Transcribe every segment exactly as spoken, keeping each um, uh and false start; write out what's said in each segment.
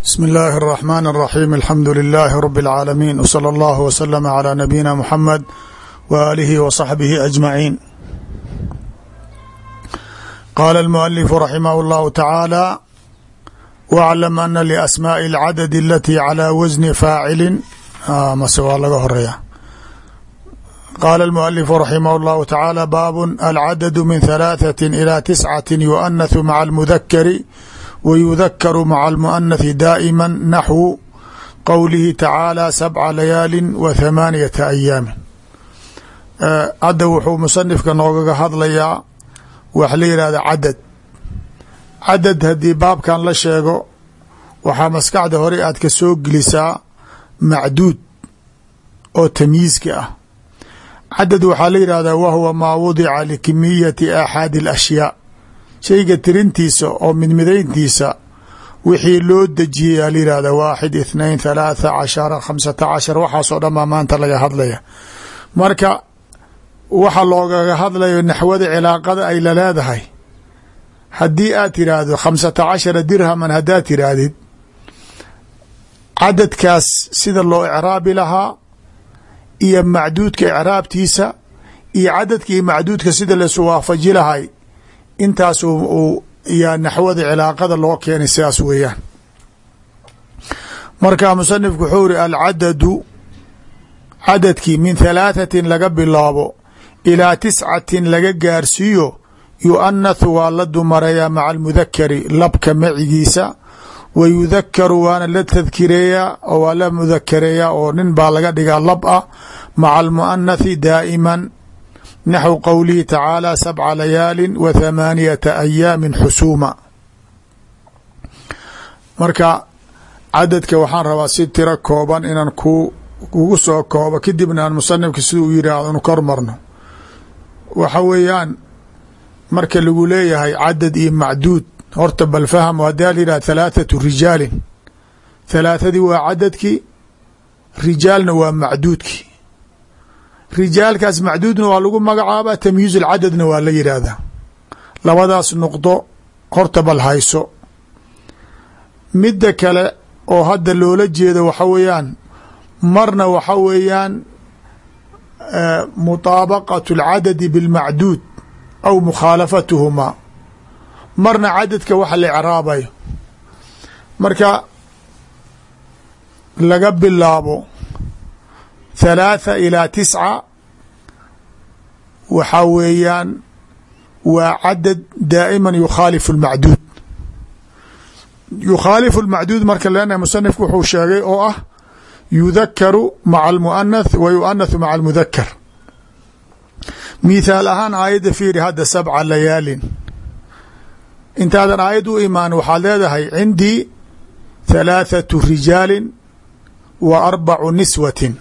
بسم الله الرحمن الرحيم الحمد لله رب العالمين وصلى الله وسلم على نبينا محمد وآله وصحبه أجمعين. قال المؤلف رحمه الله تعالى: واعلم أن لأسماء العدد التي على وزن فاعل آه مسوى لga horeya. قال المؤلف رحمه الله تعالى: باب العدد من ثلاثة إلى تسعة يؤنث مع المذكر ويذكر مع المؤنث دائما نحو qowlihi tacaalى سبca layaalin وثamaaniyata أyaami. hadda wuxuu musanifka noogaga hadlayaa wax la yihahda cadad. cadad haddii baabkan la sheego waxaa maskaxda hore aad ka soo gelisaa macduud oo tamyiizka ah. cadad waxaa la yihahdaa wahuwa maa wadica likimiyati axaadi اlashyaa, shayga tirintiisa oo midmidayntiisa wixii loo dejiyey aa la yihahda waaxid ithnain thalaatha cashara khamsata cashar, waxaasoo dhan baa maanta laga hadlaya. marka waxa loogaga hadlayo naxwada cilaaqada ay la leedahay, haddii aad tiraahdo khamsata cashara dirhaman haddaad tiraahdid, cadadkaas sida loo icraabi lahaa iyo macduudka icraabtiisa iyo cadadka iyo macduudka sida laisu waafaji lahay, intaas yaa naxwada cilaaqada loo keenay, sidaas weeyaan. marka musanifku wuxuu iri alcadadu cadadkii min thalaathatin laga bilaabo ilaa tiscatin laga gaarsiiyo yu'anathu waa la dumareeyaa maca almudakari labka macigiisa, wa yudakaru waana la tadkireeyaa oo waa la mudakareeyaa oo nin baa laga dhigaa lab ah maca almu'anathi daa'iman naxw qowlihi tacaalى sabca layaalin wa thamaaniyata ayaamin xusuuma. marka cadadka waxaan rabaa si tiro kooban inaan ku kugu soo koobo, kadibna aan musanifka sida u yidhaahdo inu kor marno. waxa weeyaan marka lagu leeyahay cadad iyo macduud, horta bal fahmo haddii la yidhahdo thalaathatu rijaalin, thalaathadii waa cadadkii, rijaalna waa macduudkii. rijaalkaas macduudna waa lagu magacaabaa, tamyiiz alcadadna waa la yidhaahdaa. labadaas nuqdo horta bal hayso. midda kale oo hadda loola jeedo waxa weeyaan, marna waxa weeyaan mutaabaqatu alcadadi bilmacduud aw mukhaalafatuhumaa, marna cadadka waxa la icraabayo. marka laga bilaabo thalaatha ilaa tisca waxaa weeyaan waa cadad daa'iman yukhaalifu lmacduud. yukhaalifu lmacduud marka leenahay musanifku wuxuu sheegay oo ah yudakaru maca almu'anath wa yu'anathu maca almudakar. mithaal ahaan aayadda fiiri hadda sabca layaalin, intaadan aayad u imaan waxaad leedahay cindii thalaathatu rijaalin wa arbacu niswatin.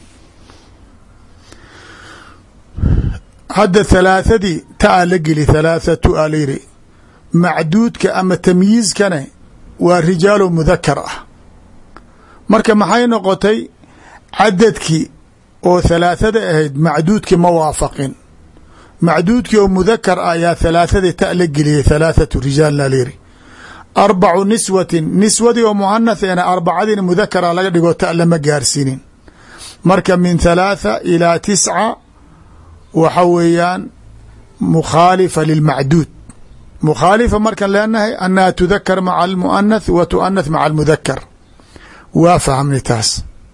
hadda thalaathadii ta a la geli, thalaathatu aa la yiri, macduudka ama tamyiizkane waa rijaalu mudakar ah. marka maxay noqotay cadadkii oo thalaathada ahayd macduudkii ma waafaqin, macduudkii oo mudakar ah ayaa thalaathadii ta la geliyey, thalaathatu rijaalna la yiri. arbacu niswatin, niswadii oo muanathena arbacadiina mudakara laga dhigo ta lama gaarsiinin. marka min thalaatha ilaa tisca waxa weeyaan mukhaalifa lilmacduud. mukhaalifa markan leenahay annaha tudakar maca almu'anath wa tu'anath maca almudakar. waa fahmnay taas.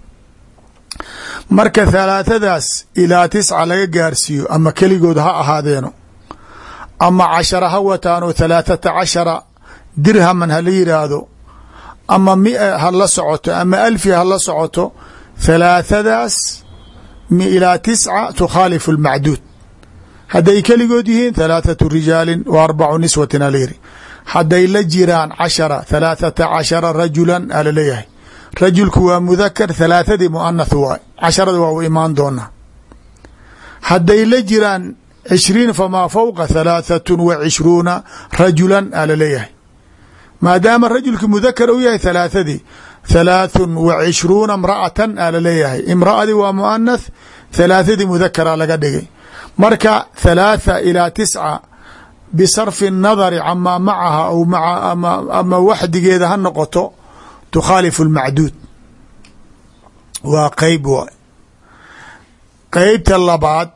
marka thalaathadaas ilaa tisca laga gaarsiiyo, ama keligood ha ahaadeeno ama cashara ha wataano, thalaathata cashara dirhaman hala yidhaahdo, ama mia ha la socoto, ama alfi ha la socoto, thalaathadaas ilaa tisca tukhaalifu lmacduud. hadday keligood yihiin thalaathatu rijaalin wa arbacu niswatin ala yiri. hadday la jiraan cashara, thalaathata cashara rajulan ala leeyahay, rajulku waa mudakar, thalaathadii mu'anath waay, casharada waa u imaan doonaa. hadday la jiraan cishriin famaa fawqa thalaathatu wa cishruuna rajulan ala leeyahay, maadaama rajulki mudakar u yahay thalaathadii, thalaathun wa cishruuna imra'atan ala leeyahay, imra'adii waa mu'anath, thalaathadii mudakara laga dhigay. marka thalaatha ilaa tisca bisarfi الnadari camaa macaha aw maa ama waxdigeeda ha noqoto tukhaalifu اlmacduud waa qeyb waay. qeybta labaad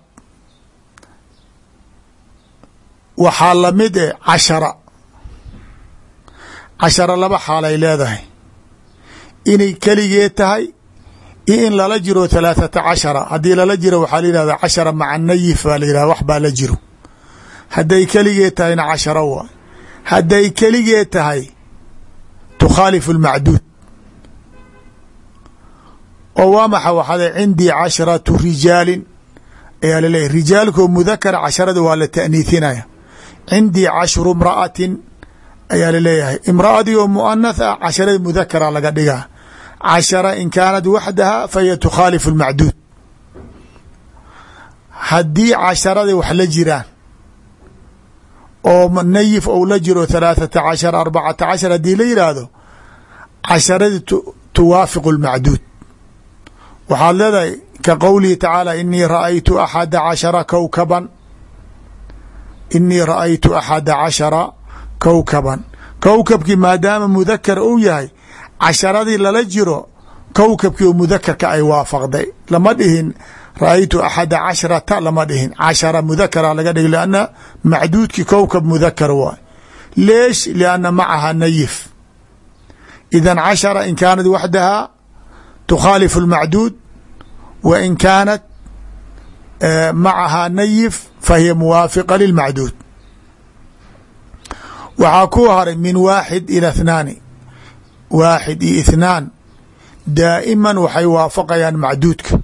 waxaa lamid eh cashara. cashara laba xaalay leedahay, inay keligee tahay iyo in lala jiro halaaثata cashara. haddii lala jiro waxaa la yihahda cashara maca nayif baa la yihahda, wax baa la jiro. hadday keligee tahayna cashara waay. hadday keligee tahay tukhaalifu اlmacduud oo waa maxa waxaada cindii casharatu rijaalin ayaa laleeyahy. rijaalkoo mudakara casharada waa la ta'niihinaya. cindii cashru imra'atin ayaa laleeyahay. imra'adii oo muanath ah casharada mudakara laga dhigaa. cashara in kaanat waxdaha fahiya tukhaalifu اlmacduud. haddii casharadii wax la jiraan oo nayif ou la jiro halaaثata cashar arbacata cashar haddii la yidhaahdo casharadii tuwaafiqu اlmacduud. waxaad leedahay ka qowlihi tacaala inii raأaytu axada cashara kowkaban inii raأaytu axada cashara kowkaban. kowkabkii maadaama mudakar uu yahay casharadii lala jiro kowkabkii oo mudakarka ay waafaqday. lama dhihin raأaytu axada cashrata lama dhihin, cashara mudakara laga dhig lanna macduudkii kowkab mudakar waay. leesh lianna macaha nayif. idan cashara in kaanat waxdaha tukhaalifu اlmacduud wa in kaanat macaha nayif fahiya muwaafiqa lilmacduud. waxaa ku haray min waaxid ila اthnaani. waaxid iyo ithnaan daa'iman waxay waafaqayaan macduudka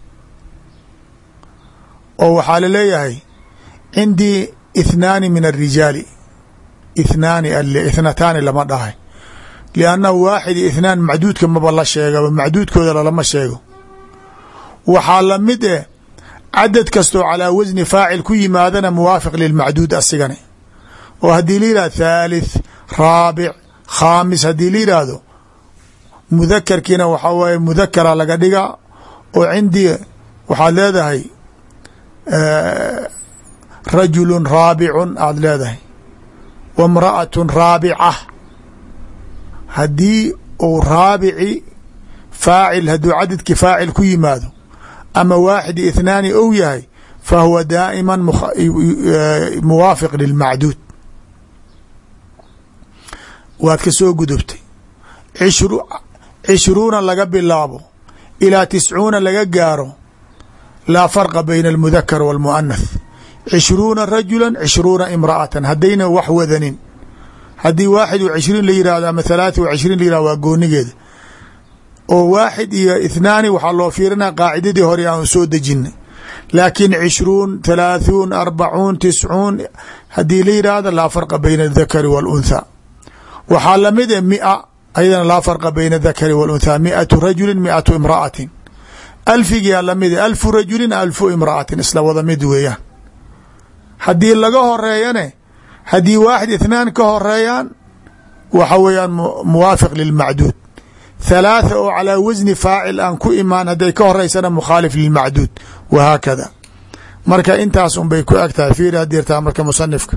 oo waxaa laleeyahay cindii ithnaani min الrijaali. ithnaani ithnataani lama dhahay liannahu waaxid iyo ithnaan macduudka maba la sheegaba, macduudkooda lalama sheego. waxaa lamid eh cadad kastoo calaa wasni faacil ku yimaadana muwaafiq lilmacduud asigane. oo haddii la yihahdo thalith raabic khaamis haddii la yidhaahdo mudakarkiina waxaa waaye mudakara laga dhigaa oo cindii waxaad leedahay rajulu raabicun aada leedahay wa mra'atu raabica. haddii uu raabici faacil hadduu cadadkii faacil ku yimaado ama waaxid iyo ithnaani ou yahay fahuwa daa'ima muwaafiq lilmacduud. waad ka soo gudubtay cishruuna laga bilaabo ilaa tiscuuna laga gaaro laa farqa bayna almudakar wاlmuanath. cishruuna rajula cishruuna imra'atan haddayna wax wadanin. haddii waaxid wa cishriin la yihahdo ama halaatha wa cishriin la yihahdo waa goonigeeda. oo waaxid iyo ithnaani waxaa loo fiirinaa qaacidadii hore aan soo dejinay. laakiin cishruun thalaaثuun arbacuun tiscuun haddii la yidhaahdo laa farqa bayna اdakari wاlunthaa. waxaa lamid e mia ayadana laa farqa bayna اdakari wاlunthaa. miatu rajuli miatu imra'atin. alfigiyaa lamid e alfu rajulin alfu imra'atin isla wada mid weeyaan. haddii laga horeeyane haddii waaxid ithnaan ka horeeyaan waxa weeyaan muwaafiq lilmacduud. ثلاثة oo calىa wasni faacil aan ku imaan hadday ka horeysana mukhaalif lilmacduud wahaakada. marka intaas un bay ku eg tahay fiiri hadirtaa marka musanifka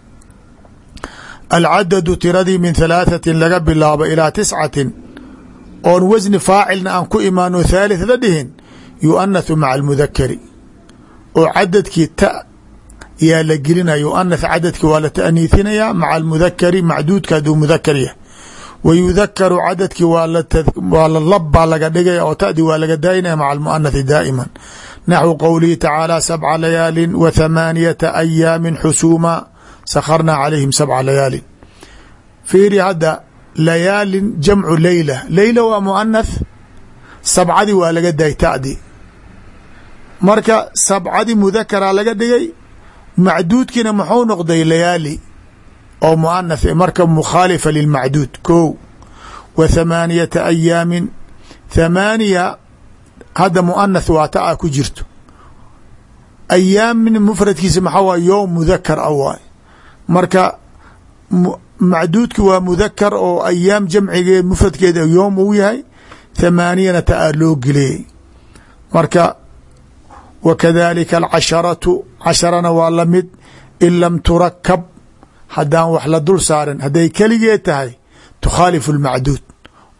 alcadadu tiradii min halaaثatin laga bilaabo ilaa tiscatin oon wasni faacilna aan ku imaano thalith la dhihin yu'anathu maca almudakari oo cadadkii ta yaa la gelinaya. yu'anath cadadkii waa la ta'niiثinayaa maca almudakari macduudka hadduu mudakar yahay. wyudakaru cadadkii waa lalab baa laga dhigaya oo tadi waa laga daayinaya maca almuanathi daa'ima naxwu qowlihi tacaala sabca layaalin wa thamaaniyata ayaamin xusuuma sakharnaa calayhim sabca layaalin. fiiri hadda layaalin jamcu leyla. leyla waa muanath, sabcadii waa laga daay tadi. marka sabcadii mudakara laga dhigay macduudkiina muxuu noqday layaali oo muanath marka mukhaalifa lilmacduud. ko wa thamaaniyata ayaamin thamaaniya hadda muanath waa ta a ku jirto. ayaamin mufradkiisa maxaa waay yowm mudakar a waay. marka macduudki waa mudakar oo ayaam jamcigeed mufradkeeda yowm uu yahay. thamaaniyana ta a loo geliyey. marka wakadalika alcasharatu casharana waa lamid in lam turakab haddaan wax la dul saarin hadday keligee tahay tukhaalifu اlmacduud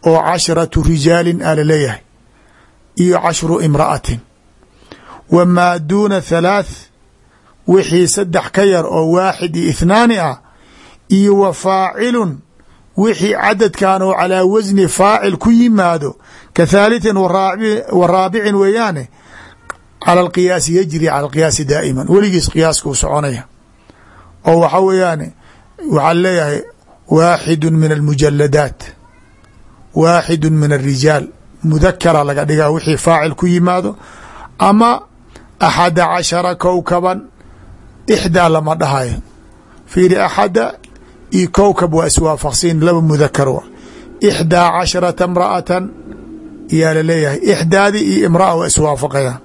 oo casharatu rijaalin a laleeyahay iyo cashru imra'atin. wamaa duuna halaath wixii saddex ka yar oo waaxid iyo ithnaani ah iyo wa faacilun wixii cadadkan oo calaa wasni faacil ku yimaado ka thaalithin wa raabicin weeyaane cala alqiyaasi yajri cala alqiyaasi daa'iman weligiis qiyaaska u soconaya oo waxa weeyaane waxaa leeyahay waaxidu min almujaladaat waaxidu min alrijaal mudakara laga dhigaa wixii faacil ku yimaado ama axada cashara kowkaban ixdaa lama dhahayo fiiri axada iyo kowkab waa iswaafaqsiin laba mudakar wa ixdaa casharata imra'atan yaa laleeyahay ixdaadi iyo imra'a waa iswaafaqayaan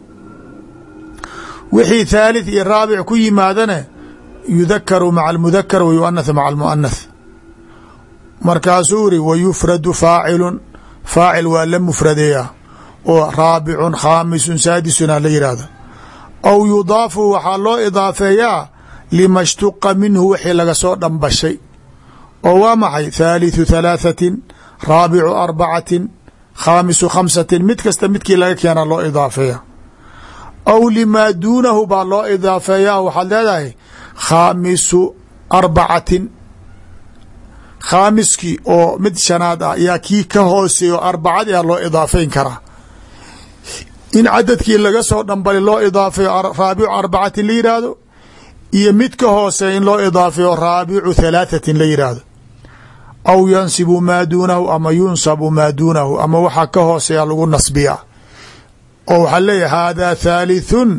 wixii thalith iyo raabic ku yimaadana yudakaru maca almudakar wa yuanath maca almuanath. markaasuu iri wa yufradu faacilun faacil waa la mufradeeyaa oo raabicun khaamisun saadisuna la yihahdo aw yudaafu waxaa loo idaafeeyaa lima shtuqa minhu wixii laga soo dhambashay oo waa maxay thaalithu thalaahatin raabicu arbacatin khaamisu khamsatin mid kasta midkii laga keena loo idaafeeya aw limaa duunahu baa loo idaafeeyaa waxaad leedahay khaamisu arbacatin khaamiskii oo mid shanaad ah yaa kii ka hooseeyo arbacadi a loo idaafeyn karaa in cadadkii laga soo dhambali loo idaafeeyo raabicu arbacatin la yidhaahdo iyo mid ka hooseeya in loo idaafeeyo raabicu thalaahatin la yidhaahdo aw yansibu maa duunahu ama yunsabu maa duunahu ama waxaa ka hooseeya lagu nasbiyaa oo waxaa leeyahay haadaa thalithun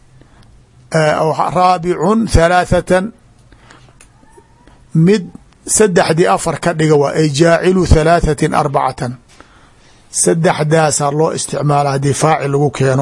raabicun thalaathatan mid saddexdii afar ka dhiga waa ay jaacilu thalaahatin arbacatan saddexdaasaa loo isticmaala haddii faacil lagu keeno.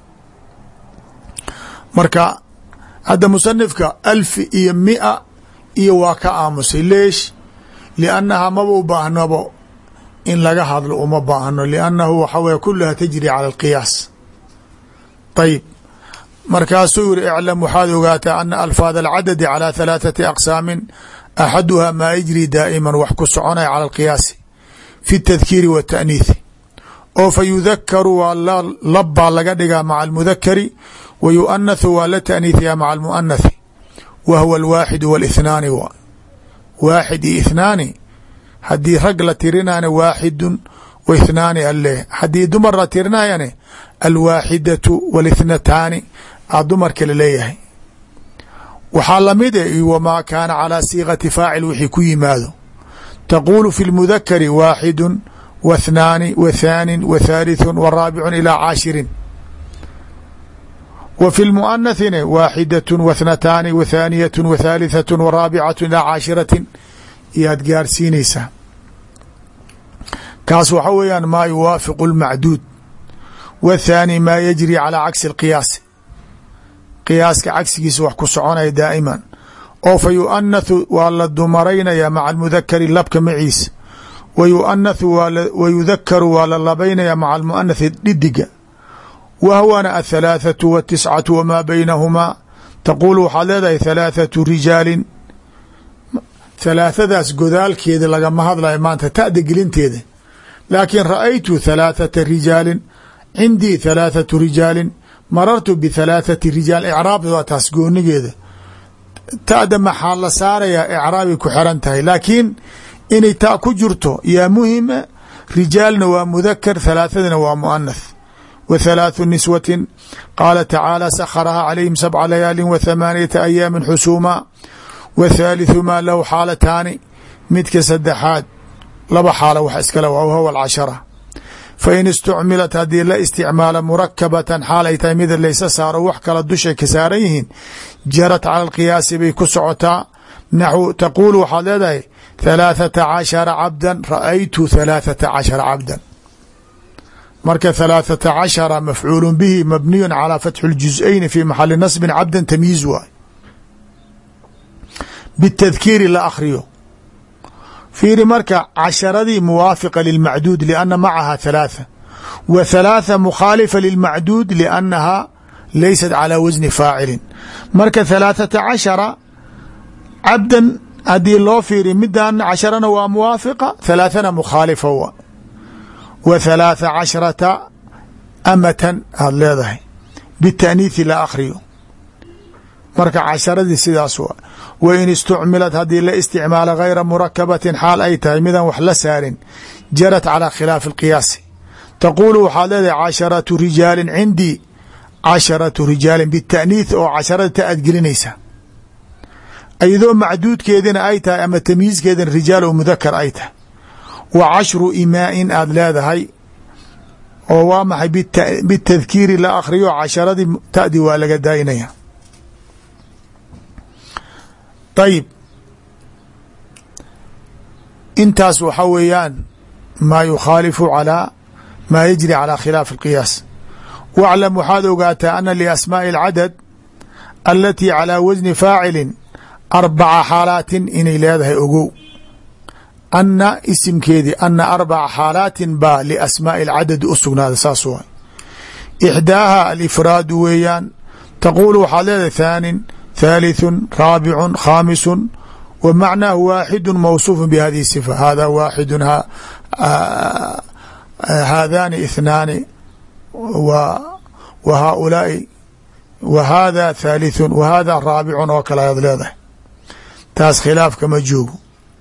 marka hadda musanifka alfi iyo mia iyo waa ka aamusay leesh liannaha maba u baahnabo in laga hadlo uma baahno liannahu waxa weye kuluha tajri cala alqiyaas. ayib markaasuu yiri iclam waxaad ogaataa ana alfaad alcadadi calى halaaثati aqsaamin axaduha maa yajri daa'iman wax ku soconaya cala alqiyaasi fi اtadkiiri w الtaأniiثi oo fa yudakaru waa labbaa laga dhigaa maca almudakari wa yu'anathu waa la taأniiثiyaa maca almu'anathi wa huwa alwaaxidu wاlithnaani w waaxid iyo ithnaani haddii rag la tirinayana waaxidun wa ithnaani aleh haddii dumar la tirinayane alwaaxidatu wاlithnataani a dumarka laleeyahay. waxaa lamid e wamaa kaana calىa siiqati faacil wixii ku yimaado taquulu fi اlmudakari waaxidu w اthnaani w thaanin w thaalitثu w raabicun ilaa caashirin wa fi lmuanathine waaxidaة w اthnataani w thaaniyaة w thaalitثaة w raabicaة ilaa caashiratin iyaad gaarsiinaysaa. kaas waxa weeyaan maa yuwaafiqu اlmacduud wاthaani maa yajri calىa cagsi اlqiyaasi qiyaaska cagsigiisa wax ku soconaya daa'iman oo fa yu'anathu waa la dumaraynaya maca almudakari labka maciisa wa yu'anathu wa yudakaru waa la labaynaya maca almu'anathi dhidiga wa hwana athalaathatu watiscatu wamaa baynahumaa taquulu waxaad leedahay thalaathatu rijaalin halaathadaas godaalkeeda lagama hadlayo maanta ta'da gelinteeda laakiin ra'aytu thalaathata rijaalin cindii thalaathatu rijaalin marartu bithalaathati rijaal icraabda waa taas goonigeeda ta'da maxaa la saarayaa icraabay ku xiran tahay laakiin inay ta ku jirto yaa muhima. rijaalna waa mudakar thalaathadina waa mu'anath. wa thalaathu niswatin qaala tacaala sakharahaa calayhim sabca layaalin wa thamaaniyata ayaamin xusuuma wa thaalithu maa lahu xaalataani midka saddexaad laba xaalo wax iskale waa huwa alcashara. fain istucmilat haddii la isticmaala murakabatan xaal ay tahay mida laysa saaro wax kala dushay ka saaran yihiin jarat cala alqiyaasi bay ku socotaa. naxu taquulu waxaad leedahay halaathata cashara cabdan ra'aytu halaathata cashara cabdan. marka halaathata cashara mafcuulu bihi mabniyun calaa fatxi اljuz'ayni fi maxali nasbin cabdan tamyiiz waay bitadkiiri la akhriyo. fiiri marka casharadii muwaafiqa lilmacduud lianna macaha halaatha wa halaatha mukhaalifa lilmacduud liannaha laysat calaa wasni faacilin. marka halaathata cashara cabdan haddii loo fiiri midaan casharana waa muwaafiqa halaathana mukhaalifa wa wa halaatha casharata amatan aad leedahay bita'niithi la akhriyo marka casharadii sidaas waa wa in istucmilat haddii la isticmaalo gayra murakabatin xaal ay tahay midaan wax la saarin jarat calaa khilaafi alqiyaasi taquulu waxaad leedahay casharatu rijaalin cindii casharatu rijaalin bita'niith oo casharada ta aad gelinaysa iyadoo macduudkeedina ay tahay ama tamyiizkeedina rijaal oo mudakar ay tahay wa cashru imaa'in aad leedahay oo waa maxay bitadkiiri la akhriyo casharadii ta'di waa laga daynaya ayib intaas waxa weeyaan maa yukhaalifu calaa maa yajri calaa khilaafi اlqiyaas wاclam waxaad ogaataa ana liasmaaءi اlcadad alatii calىa wasni faacilin arbaca xaalaatin inay leedahay ogow ana isimkeedii ana arbaca xaalaatin baa liasmaaءi اlcadadi u sugnaada saas waay ixdaaha alifraadu weeyaan taquulu waxaad leedahay thaanin ثالث رابع خامس ومعناه واحد موصوف بهذه الصفة هذا واحد ها آه هذان اثنان وهؤلاء وهذا ثالث وهذا رابع وكلا يضليضه تاس خلاف كما جوب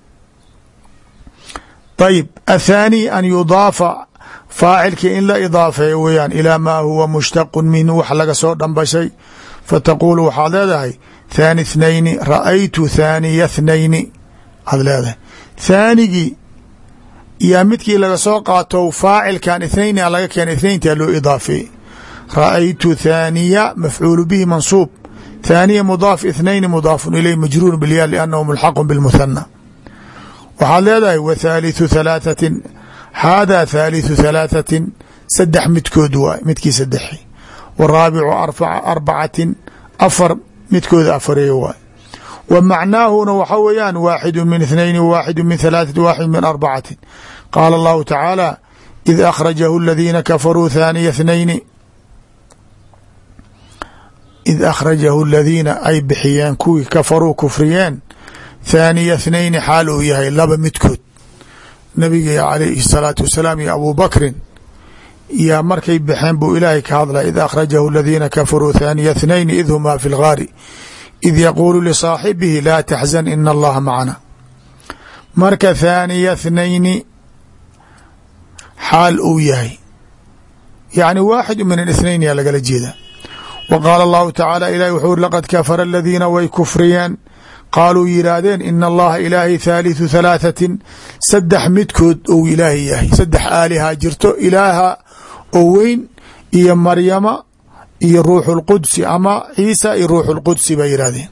طيب الثاني أن يضاف فاعلك إن لا إضافة ويان إلى ما هو مشتق منه وحلق صوت بشيء فتقول waxaad leedahay ثاني اثنين رأيت ثاني اثنين ad leedahay ثاanigii iyo midkii laga soo qaato faacilkan اثنين laga keenay اثنaynta loo iضاafeeyey رأيت ثانية مفعول به منصوب ثانية مضاف اثنين مضاف إليه مجرور بالياء لأنه ملحق بالمثنى waxaad leedahay وثالث ثلاثة هذا ثالث ثلاثة سدح midkood waay midkii sadexi والرaaبع أربعة أفر midkooda afareeye waay و معناahuna waxa weeyaan واحد من اثنين وواحد من ثلاثة واحد من أربعة قال الله تعالى إذ أخرجه الذين كفروا ثاني اثنين إذ أخرجه الذين ay bixiyeen kuwii kafaruu kufriyeen ثاني اثنين xaal uu yahay laba midkood nabiga عليه الصلاaةu وaسلاaم iyo أبو بكri yaa markay baxeen buu ilaahay ka hadla id akhrajahu اladiina kafaruu ثaaniya اثnayn id humaa fi اlgaari id yaquulu lisaaxibihi laa taxzan ina allaha macana marka thaaniya اthnayni xaal uu yahay yacni waaxidu min الاثnayn yaa lagala jeeda wa qaala allahu tacaala ilahi wuxuu uri laqad kafara aladiina way kufriyeen qaaluu yidhaahdeen ina allaha ilaahay thaalitثu ثalaaثatin saddex midkood ou ilaahay yahay saddex aalihaa jirto ilaaha oo weyn iyo maryama iyo ruuxu اlqudsi ama ciisa iyo ruuxu اlqudsi bay yidhahdeen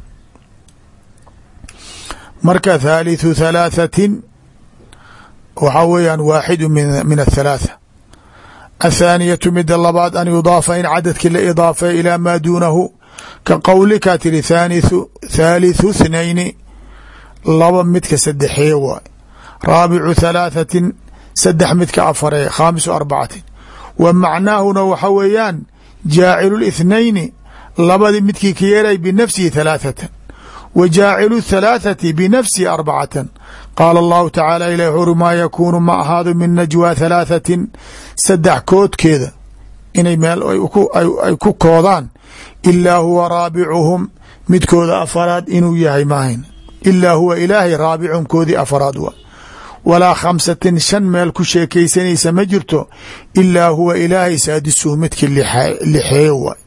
marka thaalitثu ثalaaثatin waxaa weeyaan waaxidu min aلthalaaثة athaaniyatu mida labaad an yudaafa in cadadkii la idaafay ilaa maa duunahu ka qowlika tiri thaalitثu اthnayni laba midka sadexeeye waay raabicu ثalaaثatin sadex midka afaree khaamisu arbacatin wa macnaahuna waxa weeyaan jaacilu الاثنayni labadi midkii ka yeelay binafsihi ثalaaثatan wa jaacilu الثalaaثati binafsihi arbacatan qaala allahu tacaala ilah wuxuu uri maa yakuunu ma ahaado min najwaa ثalaaثatin sadex koodkeeda inay meel ay ku koodaan ilaa huwa raabicuhum midkooda afaraad inuu yahay maahayn ilaa huwa ilaahay raabicum koodii afaraad waa walaa khamsatin shan meel ku sheekaysanaysa ma jirto ilaa huwa ilaahay saadisuhu midkii lixeeye waay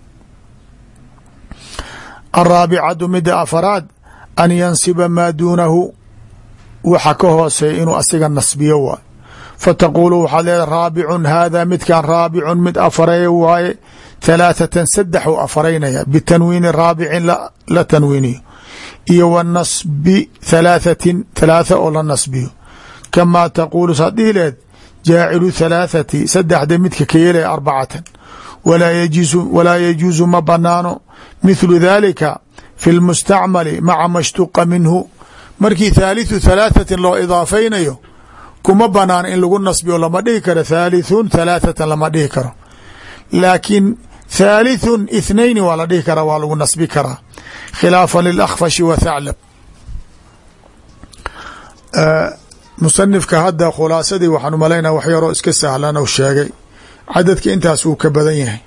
araabicatu mida afaraad an yansiba maa duunahu waxa ka hooseeya inuu asiga nasbiyo waay fataquulu waxaad leedahay raabicun haadaa midkan raabicun mid afareeye waaye ثalaaثatan sadex u afaraynaya bitanwiini raabicin la tanwiiniyo iyo wa nasbi ثalaaثatin ثalaaثa oo la nasbiyo kamaa taquulu saad dhihi leed jaacilu ثalaaثati saddexda midka ka yeelaya arbacatan walaa yajuusu ma banaano mithlu dalika fi اlmustacmali maca ma shtuqa minhu markii thaalitثu ثalaaثatin loo idaafaynayo kuma banaano in lagu nasbiyo lama dhihi karo thaalitثun ثalaaثatan lama dhihi karo laakiin thaalitثun اثنayni waa la dhihi karaa waa lagu nasbi karaa khilaafa lilakhfashi wa thaclab musanifka hadda khulaasadii waxaan u malaynaa wax yaroo iska sahlan ou sheegay, cadadka intaas wuu ka badan yahay.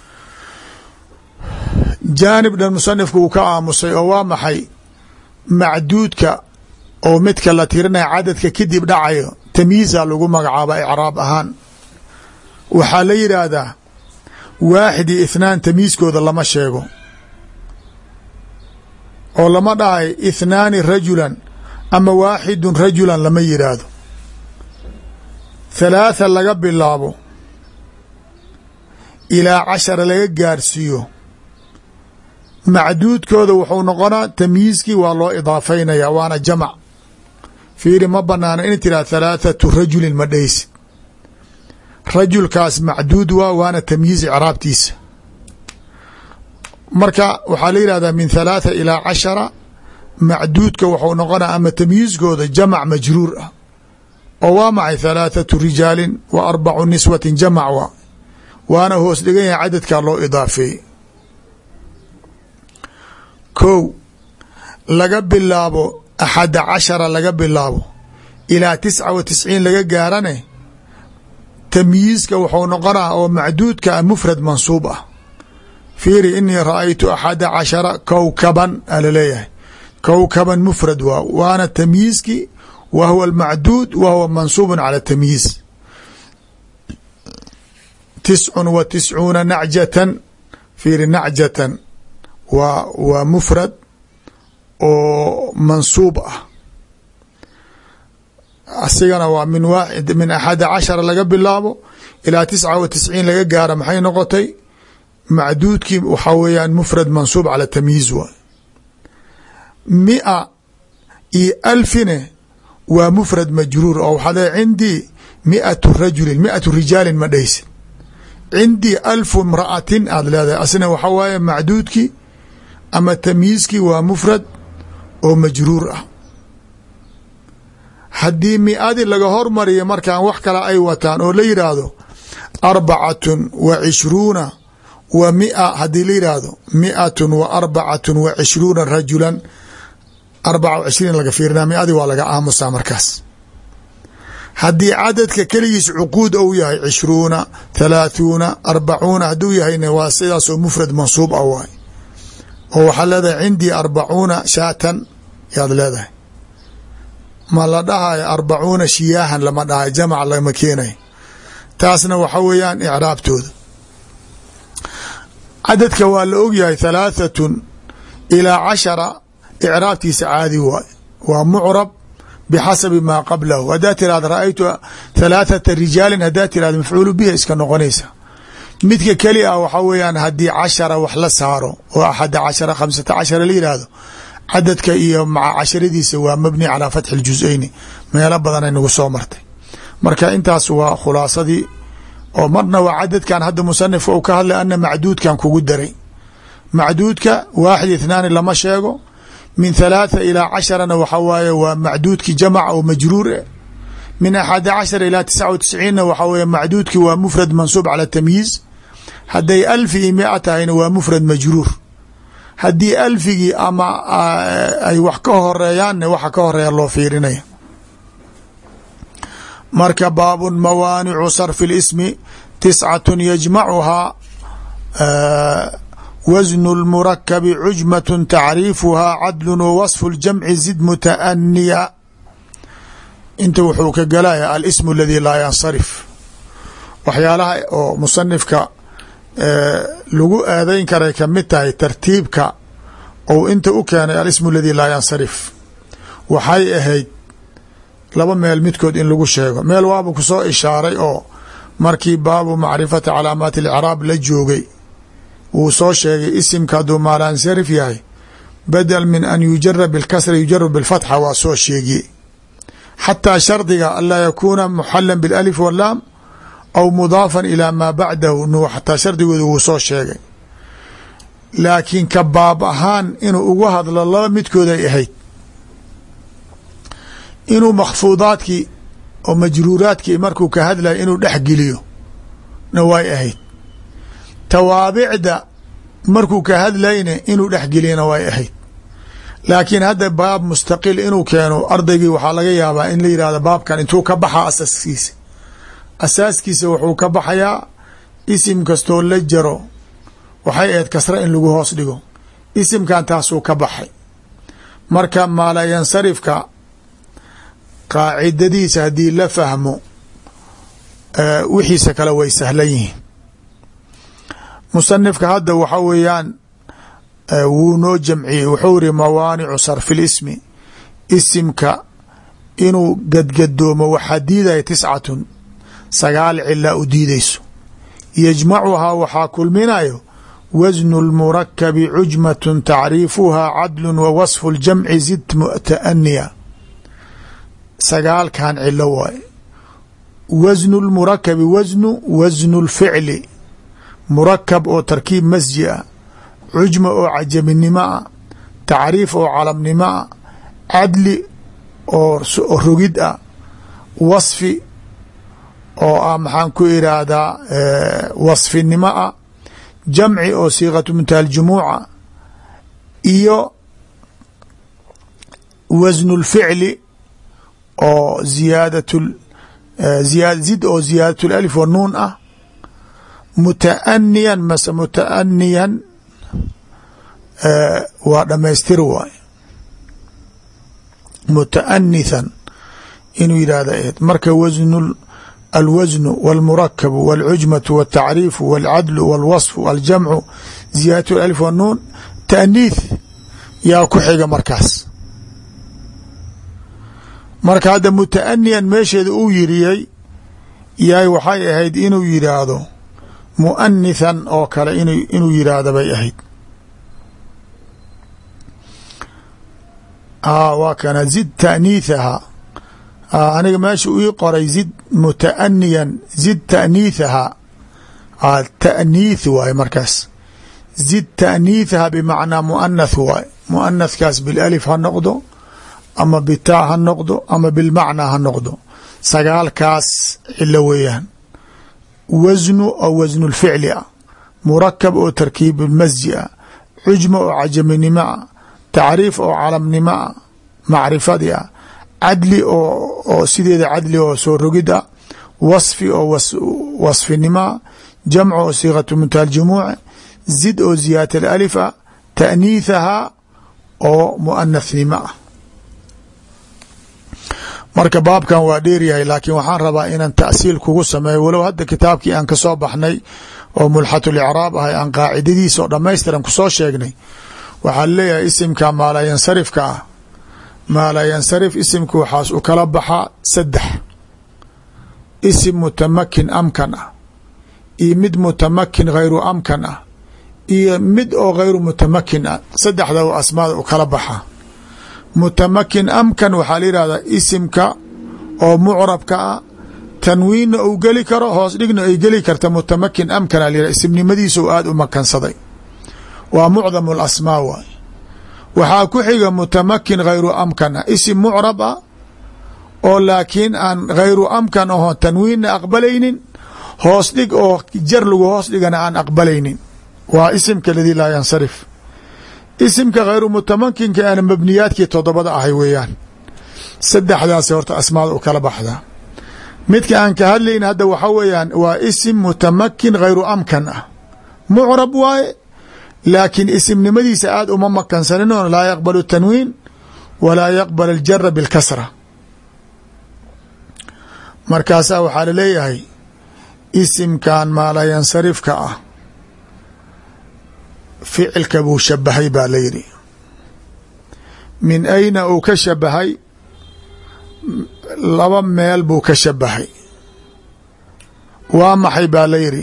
jaanib dhan musanifku uu ka aamusay oo waa maxay? macduudka oo midka la tirinaya cadadka kadib dhacayo tamyiiza lagu magacaaba icraab ahaan. waxaa la yidhaahdaa waaxid iyo ithnaan tamyiiskooda lama sheego oo lama dhahay ithnaani rajulan ama waaxidun rajulan lama yidhaahdo. thalaatha laga bilaabo ilaa cashara laga gaarsiiyo macduudkooda wuxuu noqonaa tamyiiskii waa loo idaafeynaya waana jamac. fiiri ma banaana in tiraa thalaathatu rajulin ma dhaysid, rajulkaas macduud waa waana tamyiiz icraabtiisa. marka waxaa la yidhahdaa min thalaatha ilaa cashara macduudka wuxuu noqonaa ama tamyiizkooda jamac majruur ah oo waa macay thalaathatu rijaalin wa arbacu niswatin jamac waa waana hoos dhigan yahay cadadkaa loo idaafeeyey. kow laga bilaabo axada cashara laga bilaabo ilaa tisca wa tisciin laga gaarane tamyiizka wuxuu noqonaa oo macduudka mufrad mansuub ah. fiiri inii ra'aytu axada cashara kowkaban a laleeyahay, kowkaban mufrad waa waana tamyiizki wa huwa almacduud wa huwa mansuub cala tamyiiz. tiscun wa tiscuuna nacjatan, fiiri nacjatan waa waa mufrad oo mansuub ah, asigana waa min waaxid min axada cashara laga bilaabo ilaa tisca wa tisciin laga gaara maxay noqotay? macduudkii waxaa weeyaan mufrad mansuub cala tamyiiz waay. mia iyo alfine waa mufrad majruur oo waxaa leeay cindii miatu rajulin miatu rijaalin ma dhaysid, cindii alfu imra'atin aad leedahay asna waxaa waaye macduudkii ama tamyiizkii waa mufrad oo majruur ah. haddii miadi laga hormariyo markaan wax kale ay wataan oo la yidhaahdo arbacatun wa cishruuna wa mia, haddii la yidhaahdo miatun wa arbacatun wa cishruuna rajulan, arbaca wa cishriin laga fiirinaa miadi waa laga aamusaa markaas. haddii cadadka keligiis cuquud ou yahay cishruuna thalaathuna arbacuuna hadduu yahayna waa sidaasoo mufrad mansuub ah waay oo waxaa leedahay cindii arbacuuna shaatan yaad leedahay. ma la dhahayo arbacuuna shiyaahan lama dhahayo, jamac lama keenayo. taasna waxa weeyaan icraabtooda. cadadka waa la ogyahay thalaathatu ilaa cashara icraabtiisa caadi waay, waa mucrab bixasabi maa qablahu. haddaad tirahda ra'aytu thalaathata rijaalin haddaad tirahda mafcuulu bihi iska noqonaysa. midka keli ah waxaa weeyaan haddii cashara wax la saaro oo axada cashara khamsata cashara la yidhaahdo cadadka iyo maca casharadiisa waa mabni calaa fatxi ljus-eyni, meelo badan ay nagu soo martay. marka intaas waa khulaasadii oo marna waa cadadkan hadda musanifka uu ka hadlay ana macduudkan kugu daray. macduudka waaxid ithnaani lama sheego, min thalaatha ilaa casharana waxa waaye waa macduudki jamac oo majruur eh, min axada cashara ilaa tisca wa tisciinna waxaa weeye macduudki waa mufrad mansuub cala tamyiiz. hadday alfi iyo mia tahayna waa mufrad majruur. haddii alfigii ama ay wax ka horeeyaanna waxa ka horeeya loo fiirinaya. marka baabun mawaanicu sarfi اlismi tiscatun yajmacuhaa wasnu اlmurakabi cujmatun tacriifuhaa cadlun wa wasfu اljamci zid mutaaniya. inta wuxuu ka galaya alismu aladii laa yansarif, waxyaalaha oo musanifka lagu aadayn karay kamid tahay tartiibka ou inta u keenay alismu aladii laa yansarif. waxay ahayd laba meel midkood in lagu sheego. meel waaba ku soo ishaaray oo markii baabu macrifati calaamaati اlicraab la joogay wuu soo sheegay isimka hadduu maalansarif yahay badel min an yujara bilkasra yujaru bilfatxa waa soo sheegiye. xataa shardiga anlaa yakuuna muxalan bilalif walaam aw mudaafan ilaa maa bacdahu nu xataa shardigooda wuu soo sheegay. laakiin ka baab ahaan inuu ugu hadlo laba midkooday ahayd, inuu makhfuudaadkii oo majruuraadkii markuu ka hadlaya inuu dhexgeliyo na way ahayd. tawaabicda markuu ka hadlayna inuu dhexgeliyana way ahayd. laakiin hadda baab mustaqil inuu keeno ardaygii waxaa laga yaabaa in la yihahdo baabkan intuu ka baxa asaaskiisa asaaskiisa wuxuu ka baxayaa isim kastoo la jaro waxay ahayd kasra in lagu hoos dhigo isimkan taasuu ka baxay marka maalayansarifka qaacidadiisa haddii la fahmo wixiisa kale way sahlan yihiin musanifka hadda waxa weeyaan wuu noo jamciyey wuxuu iri mawaanicu sarfi lismi isimka inuu gadgadoomo waxaa diidaya tiscatun sagaal cilaa u diidayso yajmacuhaa waxaa kulminayo wasnu اlmurakabi cujmatun tacriifuhaa cadlu wa wasfu اljamci zid muta'aniya sagaalkan cilo waaye wasnu اlmurakabi wasnu wasnu اlficli murakab oo tarkiib masji a cujma oo cajaminimo a tacriif oo calamnimo a cadli oo rogid ah wasfi oo ah maxaan ku iraahdaa wasfinimo ah jamci oo siiqatu muntaha aljumuuca iyo wasnu اlficli oo ziyaadatu ziyaad zid oo ziyaadat اlalif wa nuun ah mutaaniyan mase mutaaniyan waa dhamaystir waay mutaanithan inuu yidhahda eed marka wasnu alwasnu wاlmurakabu wاlcujmatu wاtacriifu wاlcadlu wاlwaصfu aljamcu ziyaadatu alif wanuun taaniith yaa ku xiga markaas marka hadda mutaaniyan meesheeda uu yiriyey yaay waxay ahayd inuu yidhaahdo muanithan oo kale inuu yidhaahda bay ahayd waa kana zid taaniithaha aniga meesha ii qoray zid mutaaniyan zid taaniithaha taaniith waay markaas zid taaniithaha bimacnaa muanath waay muanathkaas bilalif ha noqdo ama bitaa ha noqdo ama bilmacnaa ha noqdo sagaalkaas cilo weeyaan wasnu oo wasnu lficli ah murakab oo tarkiib masji ah cujma oo cajaminimo ah tacriif oo calamnimo ah macrifadi ah cadli oo sideeda cadli oo soo rogid ah wasfi oo wasfinimo ah jamc oo siiqatu muntaha aljumuuc zid oo ziyaadat alif ah taaniithaha oo muanathnimo ah marka baabkan waa dheeryahay laakiin waxaan rabaa inaan ta'siil kugu sameeyo walow hadda kitaabkii aan kasoo baxnay oo mulxatu licraab ahay aan qaacidadiisa oo dhamaystiran kusoo sheegnay waxaa leeyahay isimka maalayansarifka ah maalayansarif isimka waxaas u kala baxaa saddex isim mutamakin amkan ah iyo mid mutamakin hayru amkan ah iyo mid oo hayru mutamakin ah saddexda u asmaada u kala baxaa mutamakin amkan waxaa la yihahdaa isimka oo mucrabka ah tanwiinna uu geli karo hoos dhigna ay geli karta mutamakin amkan a layihah isimnimadiisa u aada u makansaday waa mucdamu alasmaa waay waxaa ku xiga mutamakin hayru amkan ah isim mucrab ah oo laakiin aan hayru amkan aho tanwiinna aqbalaynin hoos dhig oo jar lagu hoos dhigana aan aqbalaynin waa isimka ladii laa yansarif isimka hayru mutamakinka aana mabniyaadkii todobada ahay weeyaan saddexdaas horta asmaada u kala baxdaa midka aan ka hadlayn hadda waxa weeyaan waa isim mutamakin hayru amkan ah mucrab waaye laakiin isimnimadiisa aada uma makansanin oo laa yaqbalu tanwiin walaa yaqbal aljara bilkasra markaasaa waxaa laleeyahay isimkan maalayansarifka ah ficilka buu shabahay baa la yidhi min ayna uu ka shabahay laba meel buu ka shabahay waa maxay baa la yidhi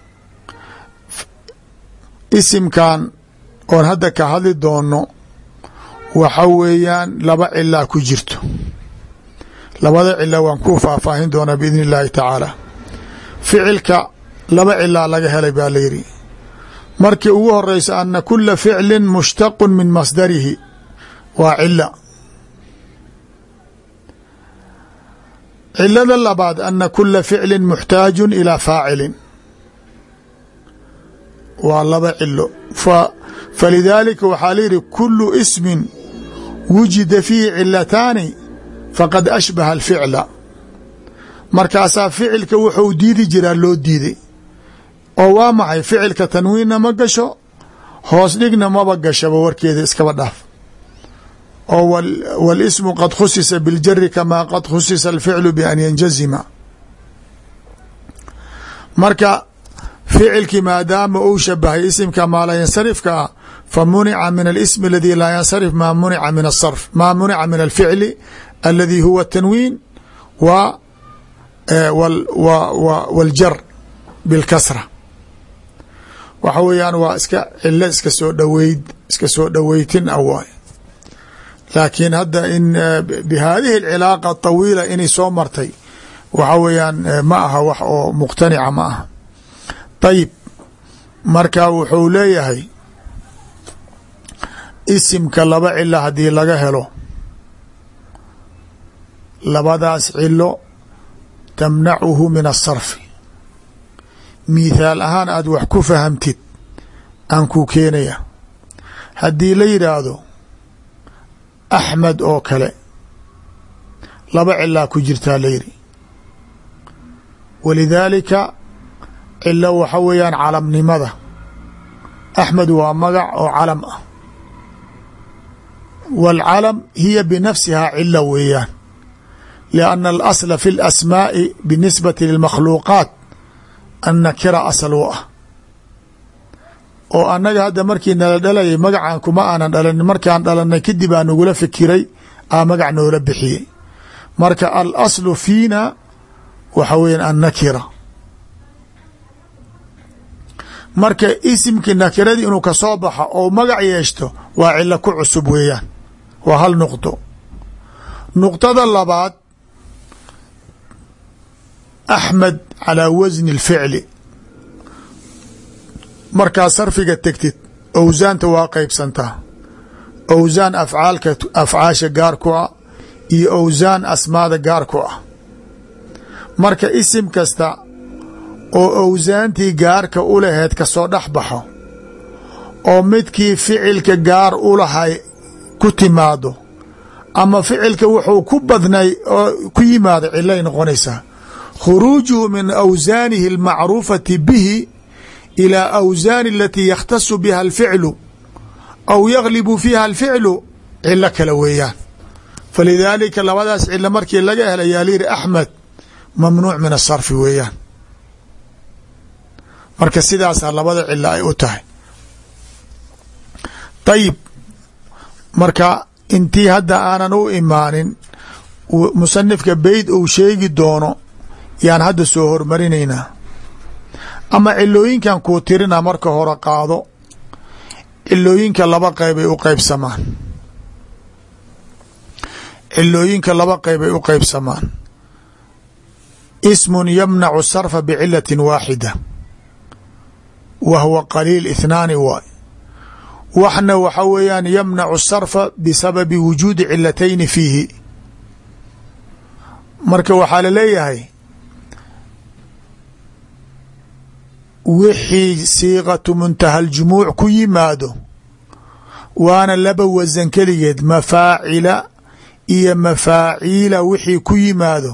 isimkan oon hadda ka hadli doono waxa weeyaan laba cilaa ku jirto labada cila waan ku faahfaahin doonaa biidni illaahi tacaala ficilka laba cilaa laga helay baa la yidhi markii ugu horeysa ana kula ficli mushtaqu min masdarihi waa cila cilada labaad ana kula ficli muxtaaju ilaa faacilin waa laba cilo falidaalika waxaa layihi kulu ismin wujida fiihi cilataani faqad ashbaha alficla markaasaa ficilka wuxuu diidi jiraa loo diiday oo waa maxay ficilka tanwiinna ma gasho hoos dhigna maba gashaba warkeeda iskaba dhaaf oo wاlsmu qad khusisa biاljari kamaa qad khusisa alficlu ban yanjazima marka ficilkii maadaama uu shabahay isimka maa laa yansarifka ah famunica min اlsm اladii laa yansarif maa munica min الsrf maa munica min alficli aladi huwa الtanwiin w wاljar bاlkasra waxa weeyaan waa iska cilo iska soo dhoweyd iska soo dhoweytin a waay laakiin hadda in bihadihi اcilaaqa طawiila inay soo martay waxa weeyaan ma aha wax oo muqtanica ma aha ayib marka wuxuu leeyahay isimka laba cilo haddii laga helo labadaas cilo tamnacuhu min asarfi mithaal ahaan aad wax ku fahamtid aan kuu keenaya haddii la yidhaahdo axmed oo kale laba cilaa ku jirtaa la yidhi walidaalika cilo waxa weeyaan calamnimada axmed waa magac oo calam ah wاlcalam hiya binafsihaa cilo weeyaan lianna alasla fi اlasmaaءi binisbati lilmakhluuqaat annakira asal u ah oo annaga hadda markii nala dhalayay magacan kuma aanan dhalanin markaan dhalanay kadib aa nagula fikiray aa magac noola bixiyey marka alaslu fiina waxa weeyaan annakira marka isimkii nakiradii inuu ka soo baxo oo magac yeeshto waa cilo ku cusub weeyaan waa hal nuqdo nuqdada labaad axmed calaa wasni اlficli markaa sarfiga tegtid owsaanta waa qeybsantaa owsaan afcaalka afcaasha gaar ku ah iyo owsaan asmaada gaar ku ah marka isim kasta oo owsaantii gaarka u laheed ka soo dhex baxo oo midkii ficilka gaar u lahay ku timaado ama ficilka wuxuu ku badnay oo ku yimaado cilay noqonaysaa khuruujuhu min awsaanihi almacruufati bihi ilaa awsaani alatii yakhtasu biha alficlu aw yaglibu fiiha alficlu cilo kale weeyaan falidaalika labadaas cilo markii laga helay yaa layidhi axmed mamnuuc min asarfi weeyaan marka sidaasaa labada cilo ay u tahay ayib marka intii hadda aanan u imaanin musanifka beyd uu sheegi doono yaan hadda soo hormarinaynaa ama cilooyinkan kuu tirina marka hore qaado cilooyinka laba qeyb ay u qeybsamaan cilooyinka laba qeyb ay u qeybsamaan ismun yamnacu sarfa bicilatin waaxida wa huwa qaliil ithnaani waay waxna waxa weeyaan yamnacu sarfa bisababi wujuudi cilatayni fiihi marka waxaa laleeyahay wixii siiqatu muntaha aljumuuc ku yimaado waana laba wasan keligeed mafaacila iyo mafaaciila wixii ku yimaado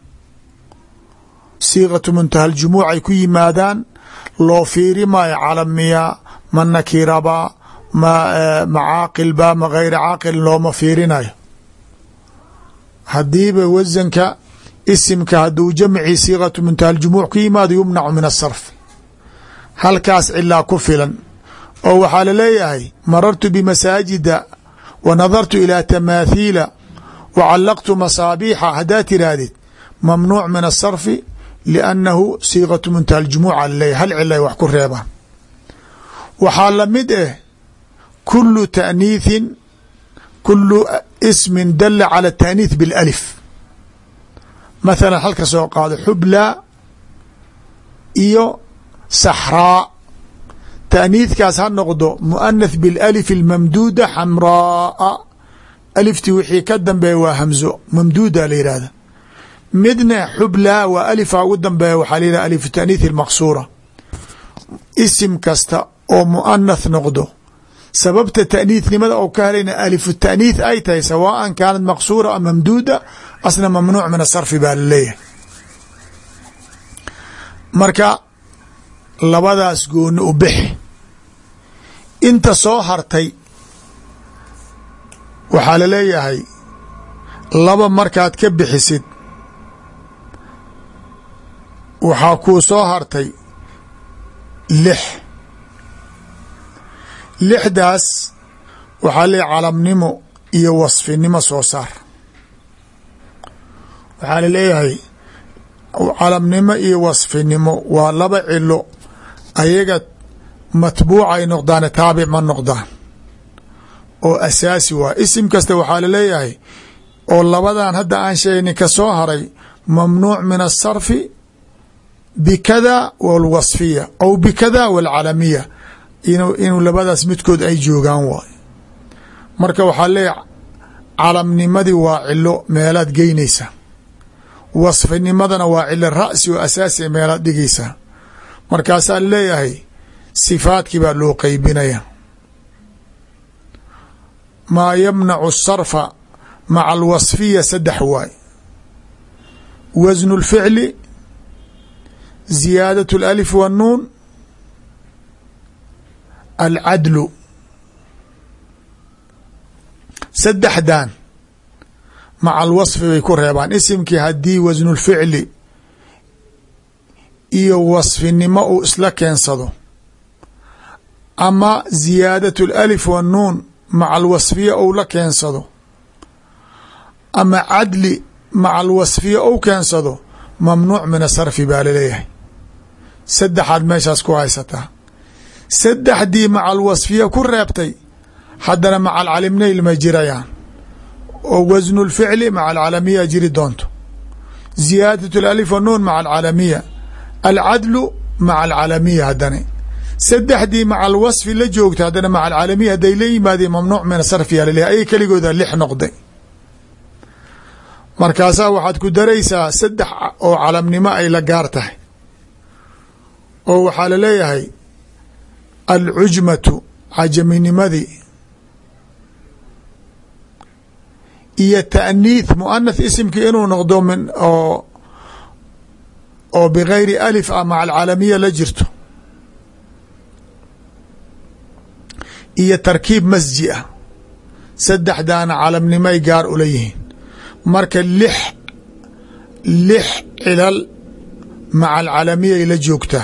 siiqatu muntaha aljumuuc ay ku yimaadaan loo fiiri maayo calamiya ma nakiraba ma macaaqilba ma gayra caaqil looma fiirinayo haddiiba wasanka isimka hadduu jamcii siiqatu muntaha aljumuuc ku yimaado yumnacu min asarf halkaas cilaa ku filan oo waxaa laleeyahay marartu bimasaajida wa nadartu ilaa tamaathiila wa callaqtu masaabiixa haddaad tiraahdid mamnuuc min asarfi liannahu siiqatu muntaha aljumuuca laleeyahy hal cilay wax ku reebaan waxaa lamid ah kulu taaniithin kulu ismin dala cala taaniith biاlalif mathala halka soo qaado xubla iyo saxraa taaniidkaas ha noqdo muanath biاlalif اlmamduuda xamraaa aliftii wixii ka dambeeya waa hamzo mamduuda la yihahda midna xublaa waa alifa ugu dambeeya waxaa la yihah alifu taaniith اlmaqsuura isim kasta oo muanath noqdo sababta ta'niithnimada oo ka helayna alifu ta'niith ay tahay sawaan kaanat maqsuura am mamduuda asna mamnuuc min asarfi baa laleeyahay. marka labadaas gooni u bixi, inta soo hartay waxaa laleeyahay laba markaad ka bixisid waxaa kuu soo hartay lix. lixdaas waxaa leeyahy calamnimo iyo wasfinimo soo saar. waxaa laleeyahay calamnimo iyo wasfinimo waa laba cilo, ayaga matbuuc ay noqdaan taabic ma noqdaan oo asaasi waa. isim kasta waxaa laleeyahay oo labadan hadda aan sheegni ka soo haray mamnuuc min asarfi bikada walwasfiya aw bikada walcalamiya, inuu inuu labadaas midkood ay joogaan waay. marka waxaa leeyahay calamnimadii waa cilo meelaad geynaysa, wasfinimadana waa cilo ra'si oo asaasi meelaad dhigaysaa. markaasaa leeyahay sifaadkii baa loo qeybinaya. maa yamnacu asarfa maca alwasfiya saddex waay: wasnu اlficli, ziyaadaة اlalif wanuun, alcadlu. saddexdan maca alwasfi bay ku reebaan. isimkii haddii wasnu lficli iyo wasfinimo uu isla keensado, ama ziyaadaة اlalif wanuun maca alwasfiya ou la keensado, ama cadli maca alwasfiya ou keensado, mamnuuc min asarfi baa laleeyahay. saddexaad meeshaas ku haysataa. saddexdii maca alwasfiya ku reebtay haddana maca alcalimnail ma jirayaan, oo wasnu lficli maca alcalamiya jiri doonto, ziyaadaة اlalif wanuun maca alcalamiya, alcadlu maca alcalamiya. haddana saddexdii maca alwasfi la joogta haddana maca alcalamiya hadday la yimaadeen mamnuuc min asarfi yaa laleeyahay. ay keligooda lix noqday. markaasaa waxaad ku daraysaa saddex oo calamnimo ay la gaar tahay, oo waxaa laleeyahay alcujmatu cajaminimadii iyo ta'niith muanath isimkii inuu noqdo min oo oo bigayri alif ah maca alcalamiya la jirto, iyo tarkiib masji ah. saddexdaana calamnimay gaar ula yihiin. marka lix lix cilal maca alcalamiya ay la joogtaa.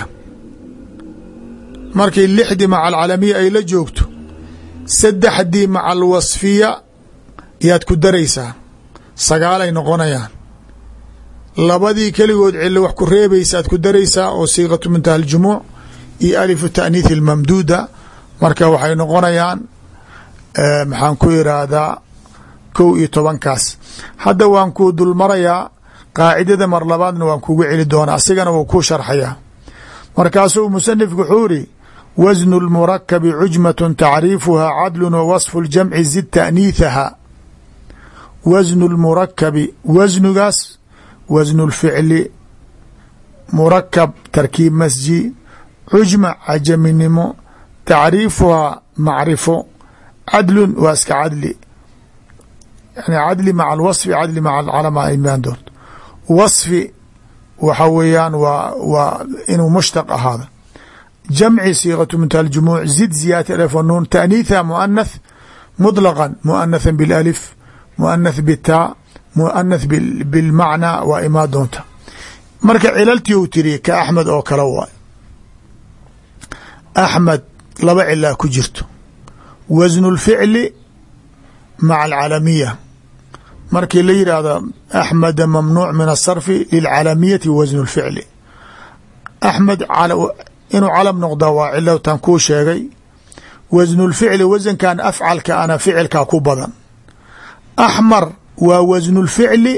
markay lixdii maca alcalamiya ay la joogto, saddexdii maca alwasfiya yaad ku daraysaa, sagaalay noqonayaan. labadii keligood cilo wax ku reebaysaad ku daraysaa oo siiqatu muntaha aljumuuc iyo alifu ta'niith almamduuda. marka waxay noqonayaan maxaan ku iraahdaa kow iyo tobankaas. hadda waan kuu dulmarayaa qaacidada mar labaadna waan kugu celi doonaa, asigana wuu kuu sharxayaa. markaasuu musanifku wuxuu iri wasnu lmurakabi cujmaة tacriifuha cadlu wawasfu اljamci zid ta'niithaha. wasnu lmurakabi wasnugaas wasnu lficli, murakab tarkiib masji, cujma cajaminimo, tacriifuhaa macrifo, cadlun waa iska cadli, yani cadli maca alwasfi, cadli maca alcalama ay imaan doonto. wasfi waxa weeyaan waa waa inuu mushtaq ahaado. jamci siiqatu muntaha aljumuuc, zid ziyaadati alif wanuun, ta'niitha muanath muطlaqan, muanathan bilalif, muanath bitaa, muanath bilmacnaa waa imaan doonta. marka cilaltii uu tiri ka axmed oo kale waay. axmed laba cilaa ku jirto: wasnu lficli maca alcalamiya. markii la yidhaahdo axmeda mamnuuc min asarfi lilcalamiyati wasnu lficli, axmed inuu calam noqdaa waa cilo tan kuu sheegay. wasnu lficli wasankan afcalka ana ficilkaa ku badan. axmar waa wasnu lficli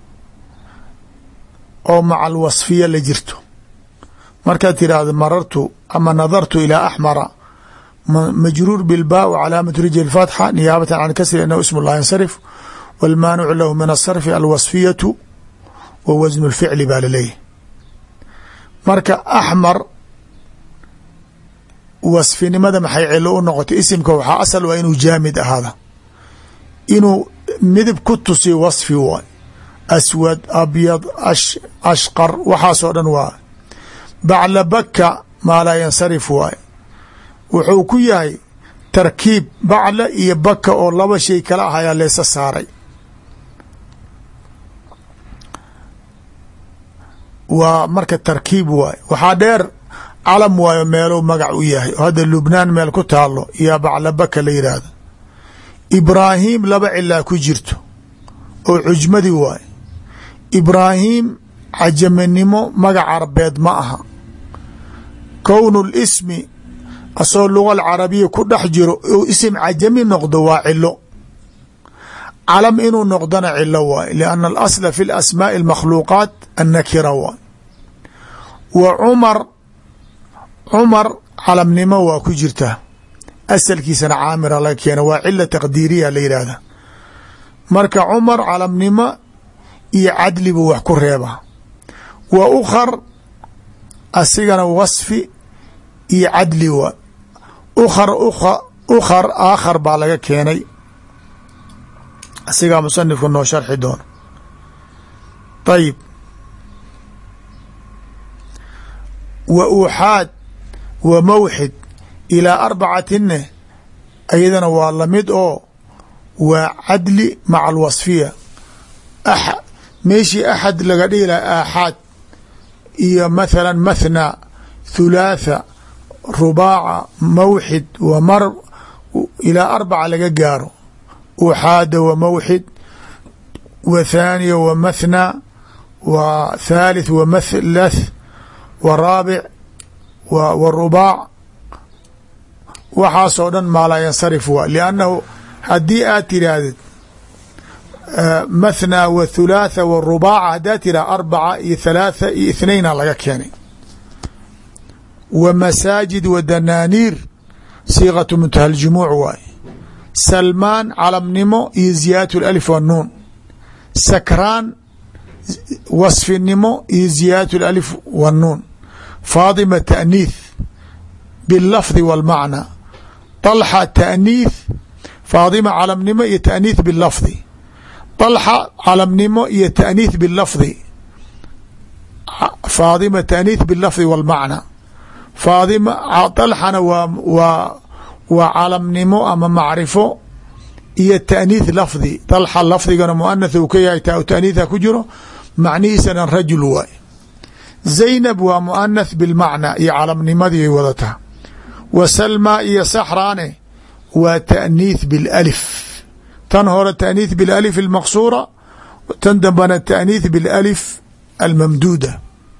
oo maca alwasfiya la jirto. markaad tiraahdo marartu ama nadartu ilaa axmara, majruur bilba w calaamatu rijli fatxa niyaabatan can kasri inahu ismu llah yansarif, wاlmaanicu lahu min asarfi alwasfiyatu wa wasnu lficli baa laleeyahy. marka axmar wasfinimada maxay cilo u noqotay isimka waxaa asal waa inuu jaamid ahaada inuu midib ku tusiyo wasfi waay aswad abyad ashqar waxaasoo dhan waa bacla baka maa laa yansarif waay wuxuu ku yahay tarkiib bacla iyo baka oo laba shay kala ah ayaa leesa saaray waa marka tarkiib waay waxaa dheer calam waayo meeluu magac u yahay oo hadda lubnaan meel ku taalo yaa bacla baka la yidhaahdo ibraahim laba cilaa ku jirto oo cujmadii waay ibraahim cajaminimo magac carabeed ma aha kownu lismi asoo luga alcarabiya ku dhex jiro ou isim cajami noqdo waa cilo calam inuu noqdona cilo waay lianna alasla fi lasmaaءi اlmakhluuqaat annakira waay wa cumar cumar calamnimo waa ku jirtaa asalkiisana caamira laga keena waa cila taqdiiriya la yidhaahda marka cumar calamnimo iyo cadli buu wax ku reebaa wa ukhar asigana wasfi iyo cadli waa ukhar ukhar aakhar baa laga keenay asigaa musanifku noo sharxi doono ayib wa uxaad wa mawxid ilaa arbacatine ayadana waa lamid oo waa cadli maca alwasfiya meeshii axad laga dhihi laha aaxaad iyo mathala mathna thulaatha rubaaca mawxid wa mar ilaa arbaca laga gaaro uxaada wa mawxid wa thaaniya wa mathna wa thalith wa mathlath wa raabic wa rubaac waxaasoo dhan maa laa yansarif waa liannahu haddii aad tidhaahdid mathna wa thulaatha wa rubaaca haddaad tidhah arbaca iyo thalaatha iyo ithnayna laga keenay wa masaajid wa danaaniir siiqatu muntaha ljumuuc waay salmaan calamnimo iyo ziyaadatu alif wannuun sakraan wasfinimo iyo ziyaadatu alif wannuun faadima taأniith biاlafdi wاlmacna طalxa taأniith faadima calamnimo iyo taأniith bilafdi طalxa calamnimo iyo taأniith bilafdi faadima taأniith bilafdi wاlmacna faadima طalxana waa waa waa calamnimo ama macrifo iyo taأniith lafdi طalxa lafdigana muanath uu ka yahay taa taأniitha ku jiro macnihiisana rajul waay zaynab waa muanath bilmacna iyo calamnimadii ay wadataa wa salma iyo saxraane waa taأniith biاlalif tan hore taأniith biاlalif اlmaqsuura tan dambana taأniith biاlalif almamduuda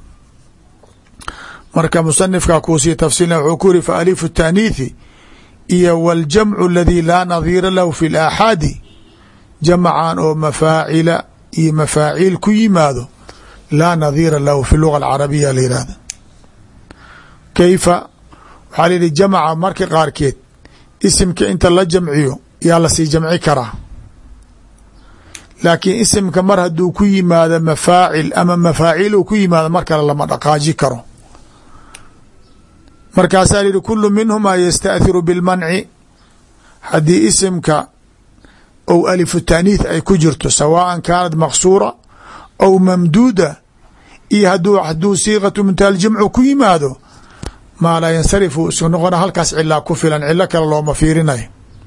marka musanifkaa kuusii tafsiilna wuxuu ku yiri faalifu taأniithi iyo wاljamcu aladii laa nadiira lahu fi اlaaxaadi jamcan oo mafaacila iyo mafaaciil ku yimaado laa nadiira lahu fi luga alcarabiya la yihahda kayfa waxaa la yihi jamca marka qaarkeed isimka inta la jamciyo yaa lasii jamci karaa laakiin isimka mar hadduu ku yimaado mafaacil ama mafaaciil uu ku yimaado mar kale lama dhaqaaji karo markaasaa yihi kulu minhumaa yastaahiru bilmanci haddii isimka ou alifu taaniith ay ku jirto sawaan kaanat maqsuura aw mamduuda iyo haduu haduu siiqatu muntaha ljamcu ku yimaado maa laa yansarifu isu noqona halkaas cilaa ku filan cilo kale looma fiirinayo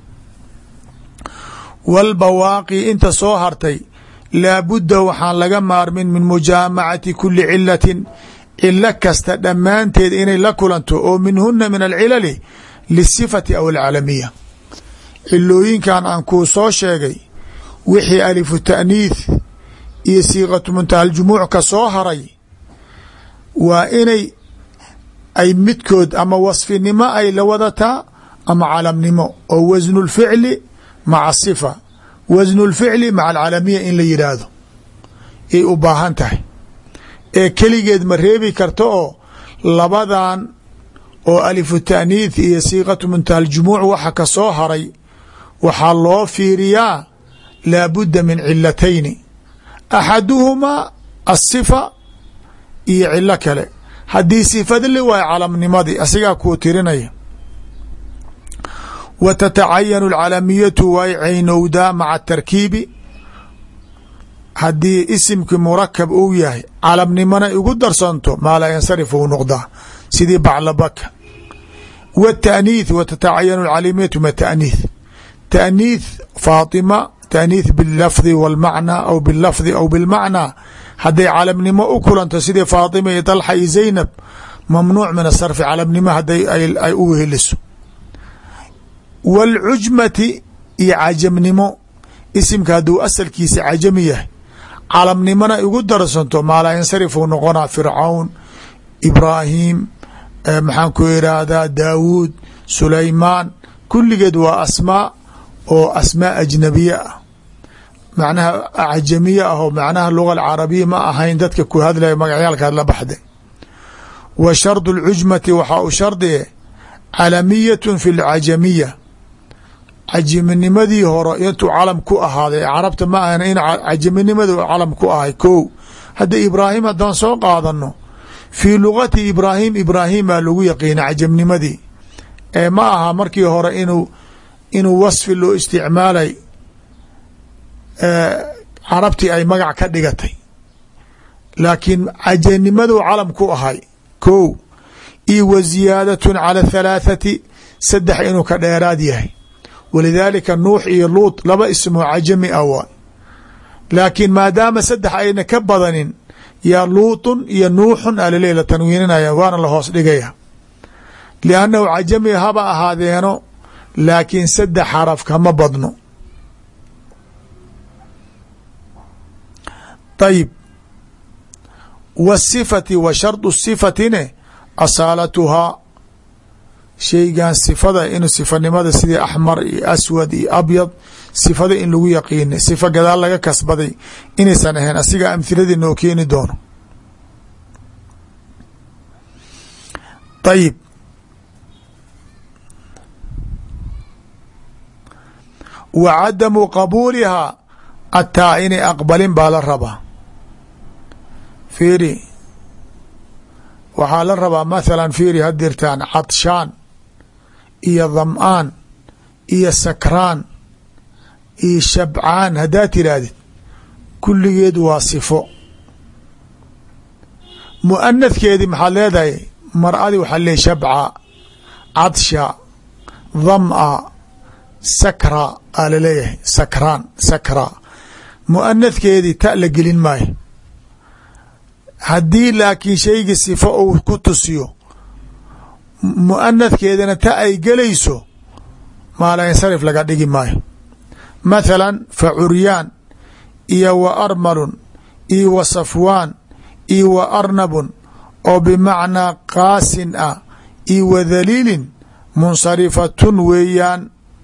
walbawaaqi inta soo hartay laabudda waxaan laga maarmin min mujaamacati kuli cilatin cilo kasta dhammaanteed inay la kulanto oo minhuna min alcilali lisifati aw alcalamiya cilooyinkan aan kuu soo sheegay wixii alifu taaniith iyo siiqatu muntaha aljumuuc ka soo haray waa inay ay midkood ama wasfinimo ay la wadataa ama calamnimo oo wasnu lficli maca sifa wasnu lficli maca alcalamiya in la yidhaahdo ay u baahan tahay ee keligeed ma reebi karto oo labadan oo alifu taaniith iyo siiqatu muntaha aljumuuc waxa ka soo haray waxaa loo fiiriyaa laabudda min cilatayni axaduhumaa asifa iyo cilo kale haddii sifada la waayo calamnimadii asigaa kuu tirinaya wa tatacayanu alcalamiyatu way caynowdaa maca atarkiibi haddii isimkii murakab uu yahay calamnimona igu darsanto maa laa yansarif uu noqdaa sidii baclabaka wataaniith wa tatacayanu alcalamiyatu ma taaniith taaniith faatima taaniith bilafdi walmacnaa aw bilafdi aw bilmacnaa hadday calamnimo u kulanto sidii faatima iyo dalxa iyo zaynab mamnuuc min asarfi calamnimo hadday ay u weheliso wاlcujmati iyo cajamnimo isimka hadduu asalkiisa cajami yahay calamnimona igu darsanto maa laa yansarifu noqonaa fircawn ibraahim maxaan ku irahdaa daawuud sulaymaan kulligeed waa asmaa oo asmaa ajnabiye ah macnaha cajamiye ah oo macnaha luga alcarabiya ma ahayn dadka ku hadlaya magacyaalkaad la baxday wa shardu اlcujmati waxaa u shardiye calamiyat fi اlcajamiya cajaminimadii hore intuu calam ku ahaaday carabta ma ahan in cajaminimadu calam ku ahay ko hadda ibraahim haddaan soo qaadano fii lugati ibraahim ibraahimaa lagu yaqiina cajamnimadii ee ma aha markii hore inuu inuu wasfi loo isticmaalay carabtii ay magac ka dhigatay laakiin cajanimadu calam ku ahay ko io wa ziyaadatun cala halaathati saddex inuu ka dheeraad yahay walidaalika nuux iyo luut laba ismoo cajami ah waay laakiin maadaama saddex ayna ka badanin yaa luutun iyo nuuxun alale la tanwiininaya waana la hoos dhigaya liannahu cajami haba ahaadeeno laakiin saddex xaraf kama badno ayib wasifati wa shardu sifatine asaalatuhaa shaygan sifada in sifanimada sidii axmar iyo aswad iyo abyad sifada in lagu yaqiina sifa gadaal laga kasbaday inaysan ahayn asiga amhiladii noo keeni doono ayib wa cadamu qabuulihaa ataa inay aqbalin baa la rabaa fiiri waxaa la rabaa mathalan fiiri hadirtaan cadshaan iyo dham'aan iyo sakraan iyo shabcaan haddaad tihaahdid kulligeed waa sifo mu'anadkeedii maxaad leedahay mar-adi waxaa leeyahy shabca cadsha dham'a sakra aa laleeyahay sakraan sakra mu'anadkeedii ta la gelin maayo haddii laakiin shaygii sifo uu ku tusiyo mu'anadkeedana ta ay gelayso maa laa yansarif laga dhigi maayo mathalan fa curyaan iyo wa armalun iyo wa safwaan iyo wa arnabun oo bimacnaa qaasin ah iyo wa dhaliilin munsarifatun weeyaan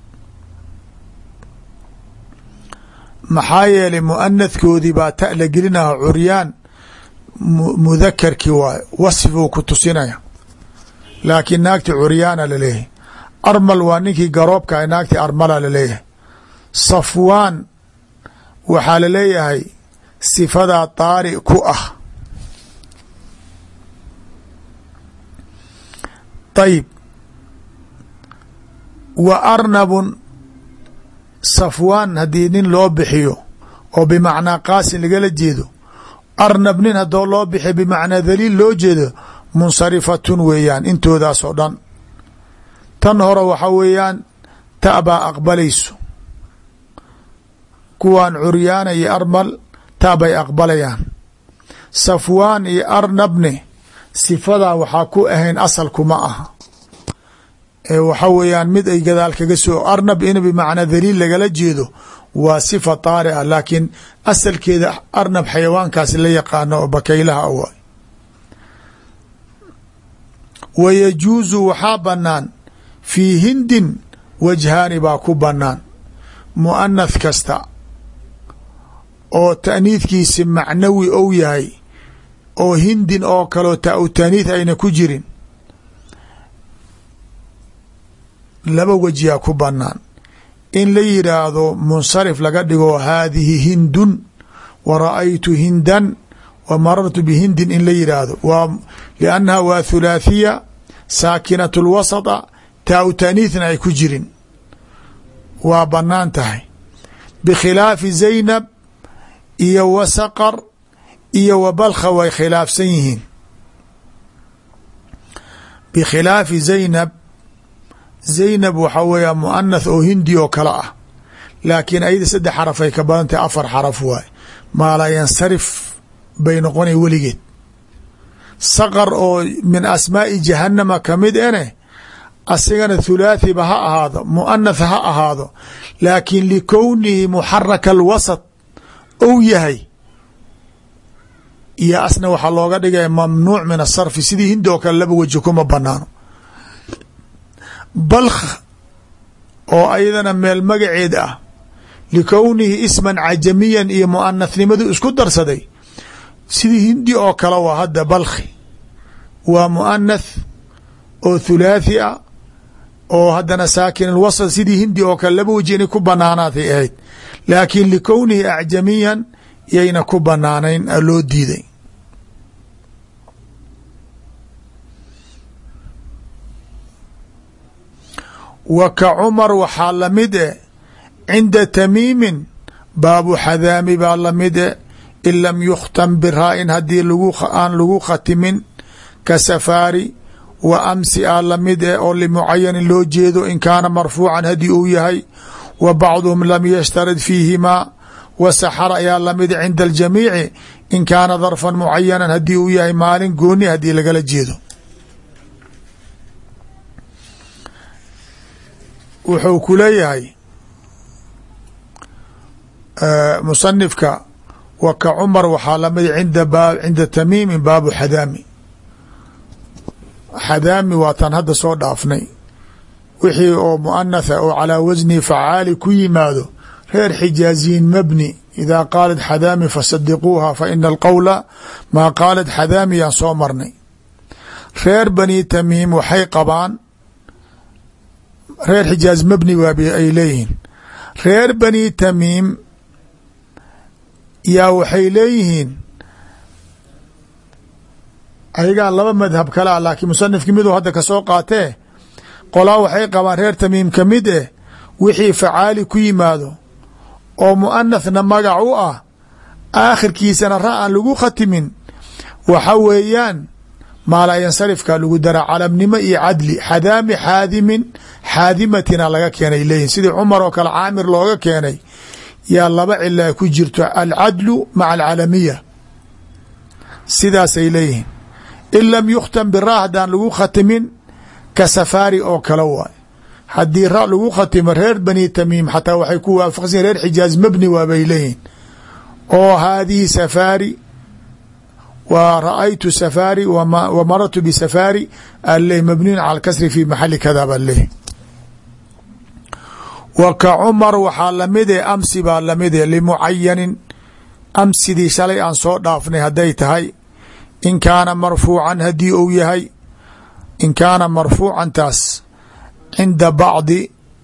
maxaa yeelay mu'anadkoodii baa ta la gelinaha curyaan mudakarkii waayo wasfibuu ku tusinaya laakiin naagti curyaana laleeyahay armal waa ninkii garoobka naagti armala laleeyahay safwaan waxaa laleeyahay sifadaa daari ku ah ayib wa arnabun safwaan haddii nin loo bixiyo oo bimacnaa qaasin lagala jeedo arnab nin haddoo loo bixiyo bimacnaa dhaliil loo jeedo munsarifatun weeyaan intoodaas oo dhan tan hore waxa weeyaan ta baa aqbalayso kuwaan curyaana iyo armal ta bay aqbalayaan safwaan iyo arnabne sifadaa waxaa ku ahayn asalkuma aha ee waxa weeyaan mid ay gadaal kaga soo arnab in bimacnaa dhaliil lagala jeedo waa sifa taari ah laakiin asalkeeda arnab xayawaankaasi la yaqaano oo bakaylaha awa wa yajuusu waxaa banaan fii hindin wajhaani baa ku banaan mu'anath kasta oo ta'niidkiisi macnawi ou yahay oo hindin oo kaleo ta u taaniith ayna ku jirin laba wejiyaa ku banaan in la yidhaahdo munsarif laga dhigo haadihi hindun wa ra'aytu hindan wa marartu bihindin in la yidhaahdo waa liannaha waa thulaathiya saakinatu lwasata taa u taaniithna ay ku jirin waa banaan tahay bikhilaafi zaynab iyo wa saqar iyo wa balkha way khilaafsan yihiin. bikhilaafi zaynab, zaynab waxaa weeya muanath oo hindi oo kale ah, laakiin ayada saddex xaraf ay ka badan tahay, afar xaraf waay, maa laa yansarif bay noqonay weligeed. saqar oo min asmaa'i jahanama kamid ene asigana thulaathiba ha ahaado, muanath ha ahaado, laakiin likownihi muxaraka alwasط ou yahay iyo asna waxaa looga dhigaya mamnuuc min asarfi, sidii hindi oo kale laba weji kuma banaano. balkh oo ayadana meel magaceed ah, likownihi isman cajamiyan iyo muanathnimadu isku darsaday, sidii hindi oo kale waa. hadda balkhi waa muanath oo thulaathi ah oo haddana saakin alwasl, sidii hindi oo kale laba weji inay ku banaanaatay ahayd, laakiin likownihi acjamiyan yayna ku banaanayn loo diiday. wa ka cumar waxaa lamid e cinda tamiimin baabu xadaami baa lamid e in lam yukhtam biraa-in haddii aan lagu khatimin, ka safaari wa amsi a lamid e oo limucayanin loo jeedo in kaana marfuucan haddii uu yahay. wa bacduhum lam yashtarid fiihimaa, wa saxara ayaa lamid cinda aljamiici in kaana darfan mucayanan haddii uu yahay maalin gooni haddii lagala jeedo. wuxuu ku leeyahay musanifka wa ka cumar waxaa lamid cinda cinda tamiimin baabu xadaami. xadaami waa tan hadda soo dhaafnay, wixii oo muanatha oo calaa wasni facaali ku yimaado reer xijaaziyin mabni, idaa qaalat xadaami fasadiquuha fa ina alqowla maa qaalat xadaami yaan soo marnay. reer bani tamiim waxay qabaan, reer xijaaz mabni waab ay leeyihiin, reer bani tamiim yaa waxay leeyihiin ayagaa laba madhab kale ah, laakiin musanifki miduu hadda kasoo qaatee, qolaa waxay qabaan reer tamiim ka mid eh wixii facaali ku yimaado oo muanathna magac u ah aakhirkiisana ra aan lagu khatimin, waxa weeyaan maa laa yansarifka lagu daraa calamnimo iyo cadli. xadaami xaadimin xaadimatina laga keenay leeyihin, sidii cumar oo kale caamir looga keenay yaa laba cila ku jirto, alcadlu maca alcalamiya, sidaasay leeyihiin. in lam yukhtam biraa haddaan lagu khatimin, ka safaari oo kale waay. haddii ra lagu khatimo reer bani tamiim xataa waxay ku waafaqsan reer xijaaz mabni waabay leeyihin, oo haadihi safaari wa ra-aytu safaari wa marartu bisafaari aleh mabniyun cala alkasri fi maxali kada baa leh. wa ka cumar waxaa lamid e amsi baa lamid e limucayanin, amsidii shalay aan soo dhaafnay hadday tahay, in kaana marfuucan haddii uu yahay, in kaana marfuucan taas cinda bacdi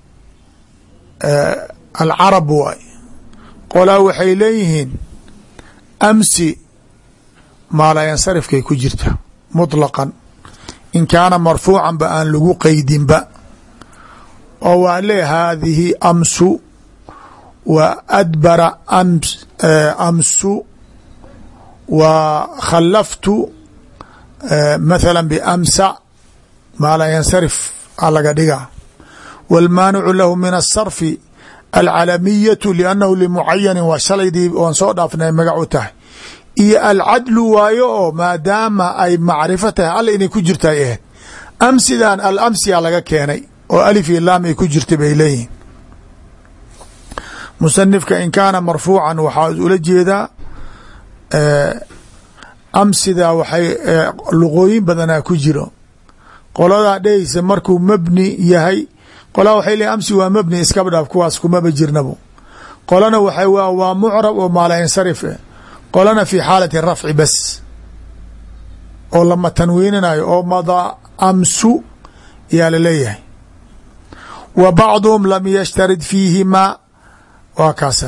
alcarab waay. qolaa waxay leeyihiin amsi maa laa yansarifkay ku jirta muطlaqan, in kaana marfuucan ba aan lagu qeydinba, oo waa lee haadihi amsu wa adbara amsu wa khalaftu mathala biamsa, maa laa yansarif a laga dhiga. wاlmaanicu lahu min asarfi alcalamiyatu liannahu limucayanin waa shalaydii oon soo dhaafnay magac u tahay, iyo alcadlu waayo oo maadaama ay macrifo tahay alla inay ku jirta ay ahayd. amsidan alamsiya laga keenay oo alif iyo laam ay ku jirta bay leeyihin. musanifka in kaana marfuucan waxaa ula jeedaa amsida waxay luqooyin badanaa ku jiro. qoladaa dhehaysa markuu mabni yahay, qolaa waxay leeyiin amsi waa mabni iskaba dhaaf, kuwaas kumaba jirnabo. qolana waxay waa mucrab oo maala yansarif eh, qolana fi xaalati rafci bas oo lama tanwiininayo oo madaa amsu yaa laleeyahay. wa bacduhum lam yashtarid fiihimaa, waa kaasa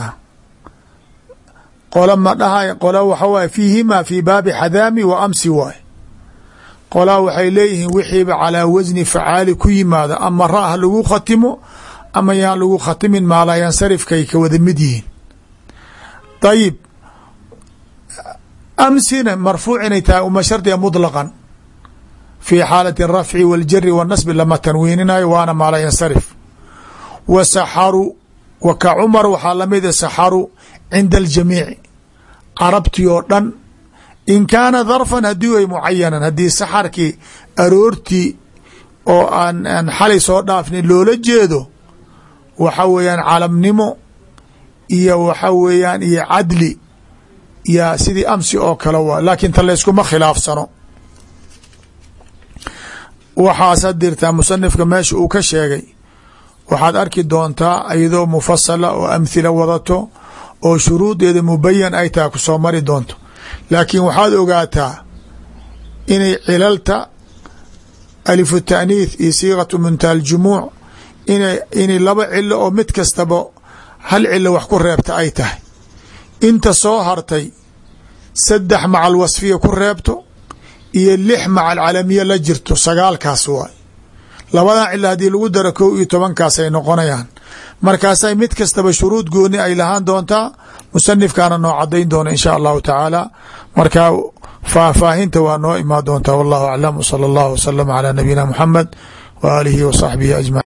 qola ma dhahay, qola waxa waay fiihimaa fi baabi xadaami wa amsi waay. qolaa waxay leeyihiin wixiiba calaa wasni facaali ku yimaada ama ra ha lagu khatimo ama yaan lagu khatimin maalayansarifkay ka wada mid yihiin. ayib amsina marfuuc inay tahay uma shardiga muطlaqan fii xaalati الrafci wاljari wالnasbi lama tanwiininayo waana maalayansarif. wa saxaru wa ka cumar waxaa lamida saxaru cinda aljamiici carabtii oo dhan in kaana darfan haddii ay mucayanan haddii saxarkii aroortii oo aan aan xalay soo dhaafnin loola jeedo waxa weeyaan calamnimo iyo waxa weeyaan iyo cadli iyo sidii amsi oo kale waa, laakiin ta layskuma khilaafsano. waxaasa dirtaa musanifka meesha uu ka sheegay waxaad arki doontaa iyadoo mufasala oo amhila wadato oo shuruudeeda mubayan ay tahay ku soo mari doonto, laakiin waxaad ogaataa inay cilalta alifu taaniith iyo siiqatu muntaha aljumuuc ina inay laba cilo oo mid kastaba hal cilo wax ku reebta ay tahay. inta soo hartay saddex maca alwasfiya ku reebto iyo lix maca alcalamiya la jirto, sagaalkaas waay. labadan cilo haddii lagu daro kow iyo tobankaas ay noqonayaan, markaasay mid kastaba shuruud gooni ay lahaan doontaa. musanifkaana noo cadayn doona in sha allahu tacaala, markaa faahfaahinta waa noo imaan doontaa. wallahu aclam, wsala allahu wasalama calaa nabiyina muxamed wa aalihi wa saxbihi ajmaciin.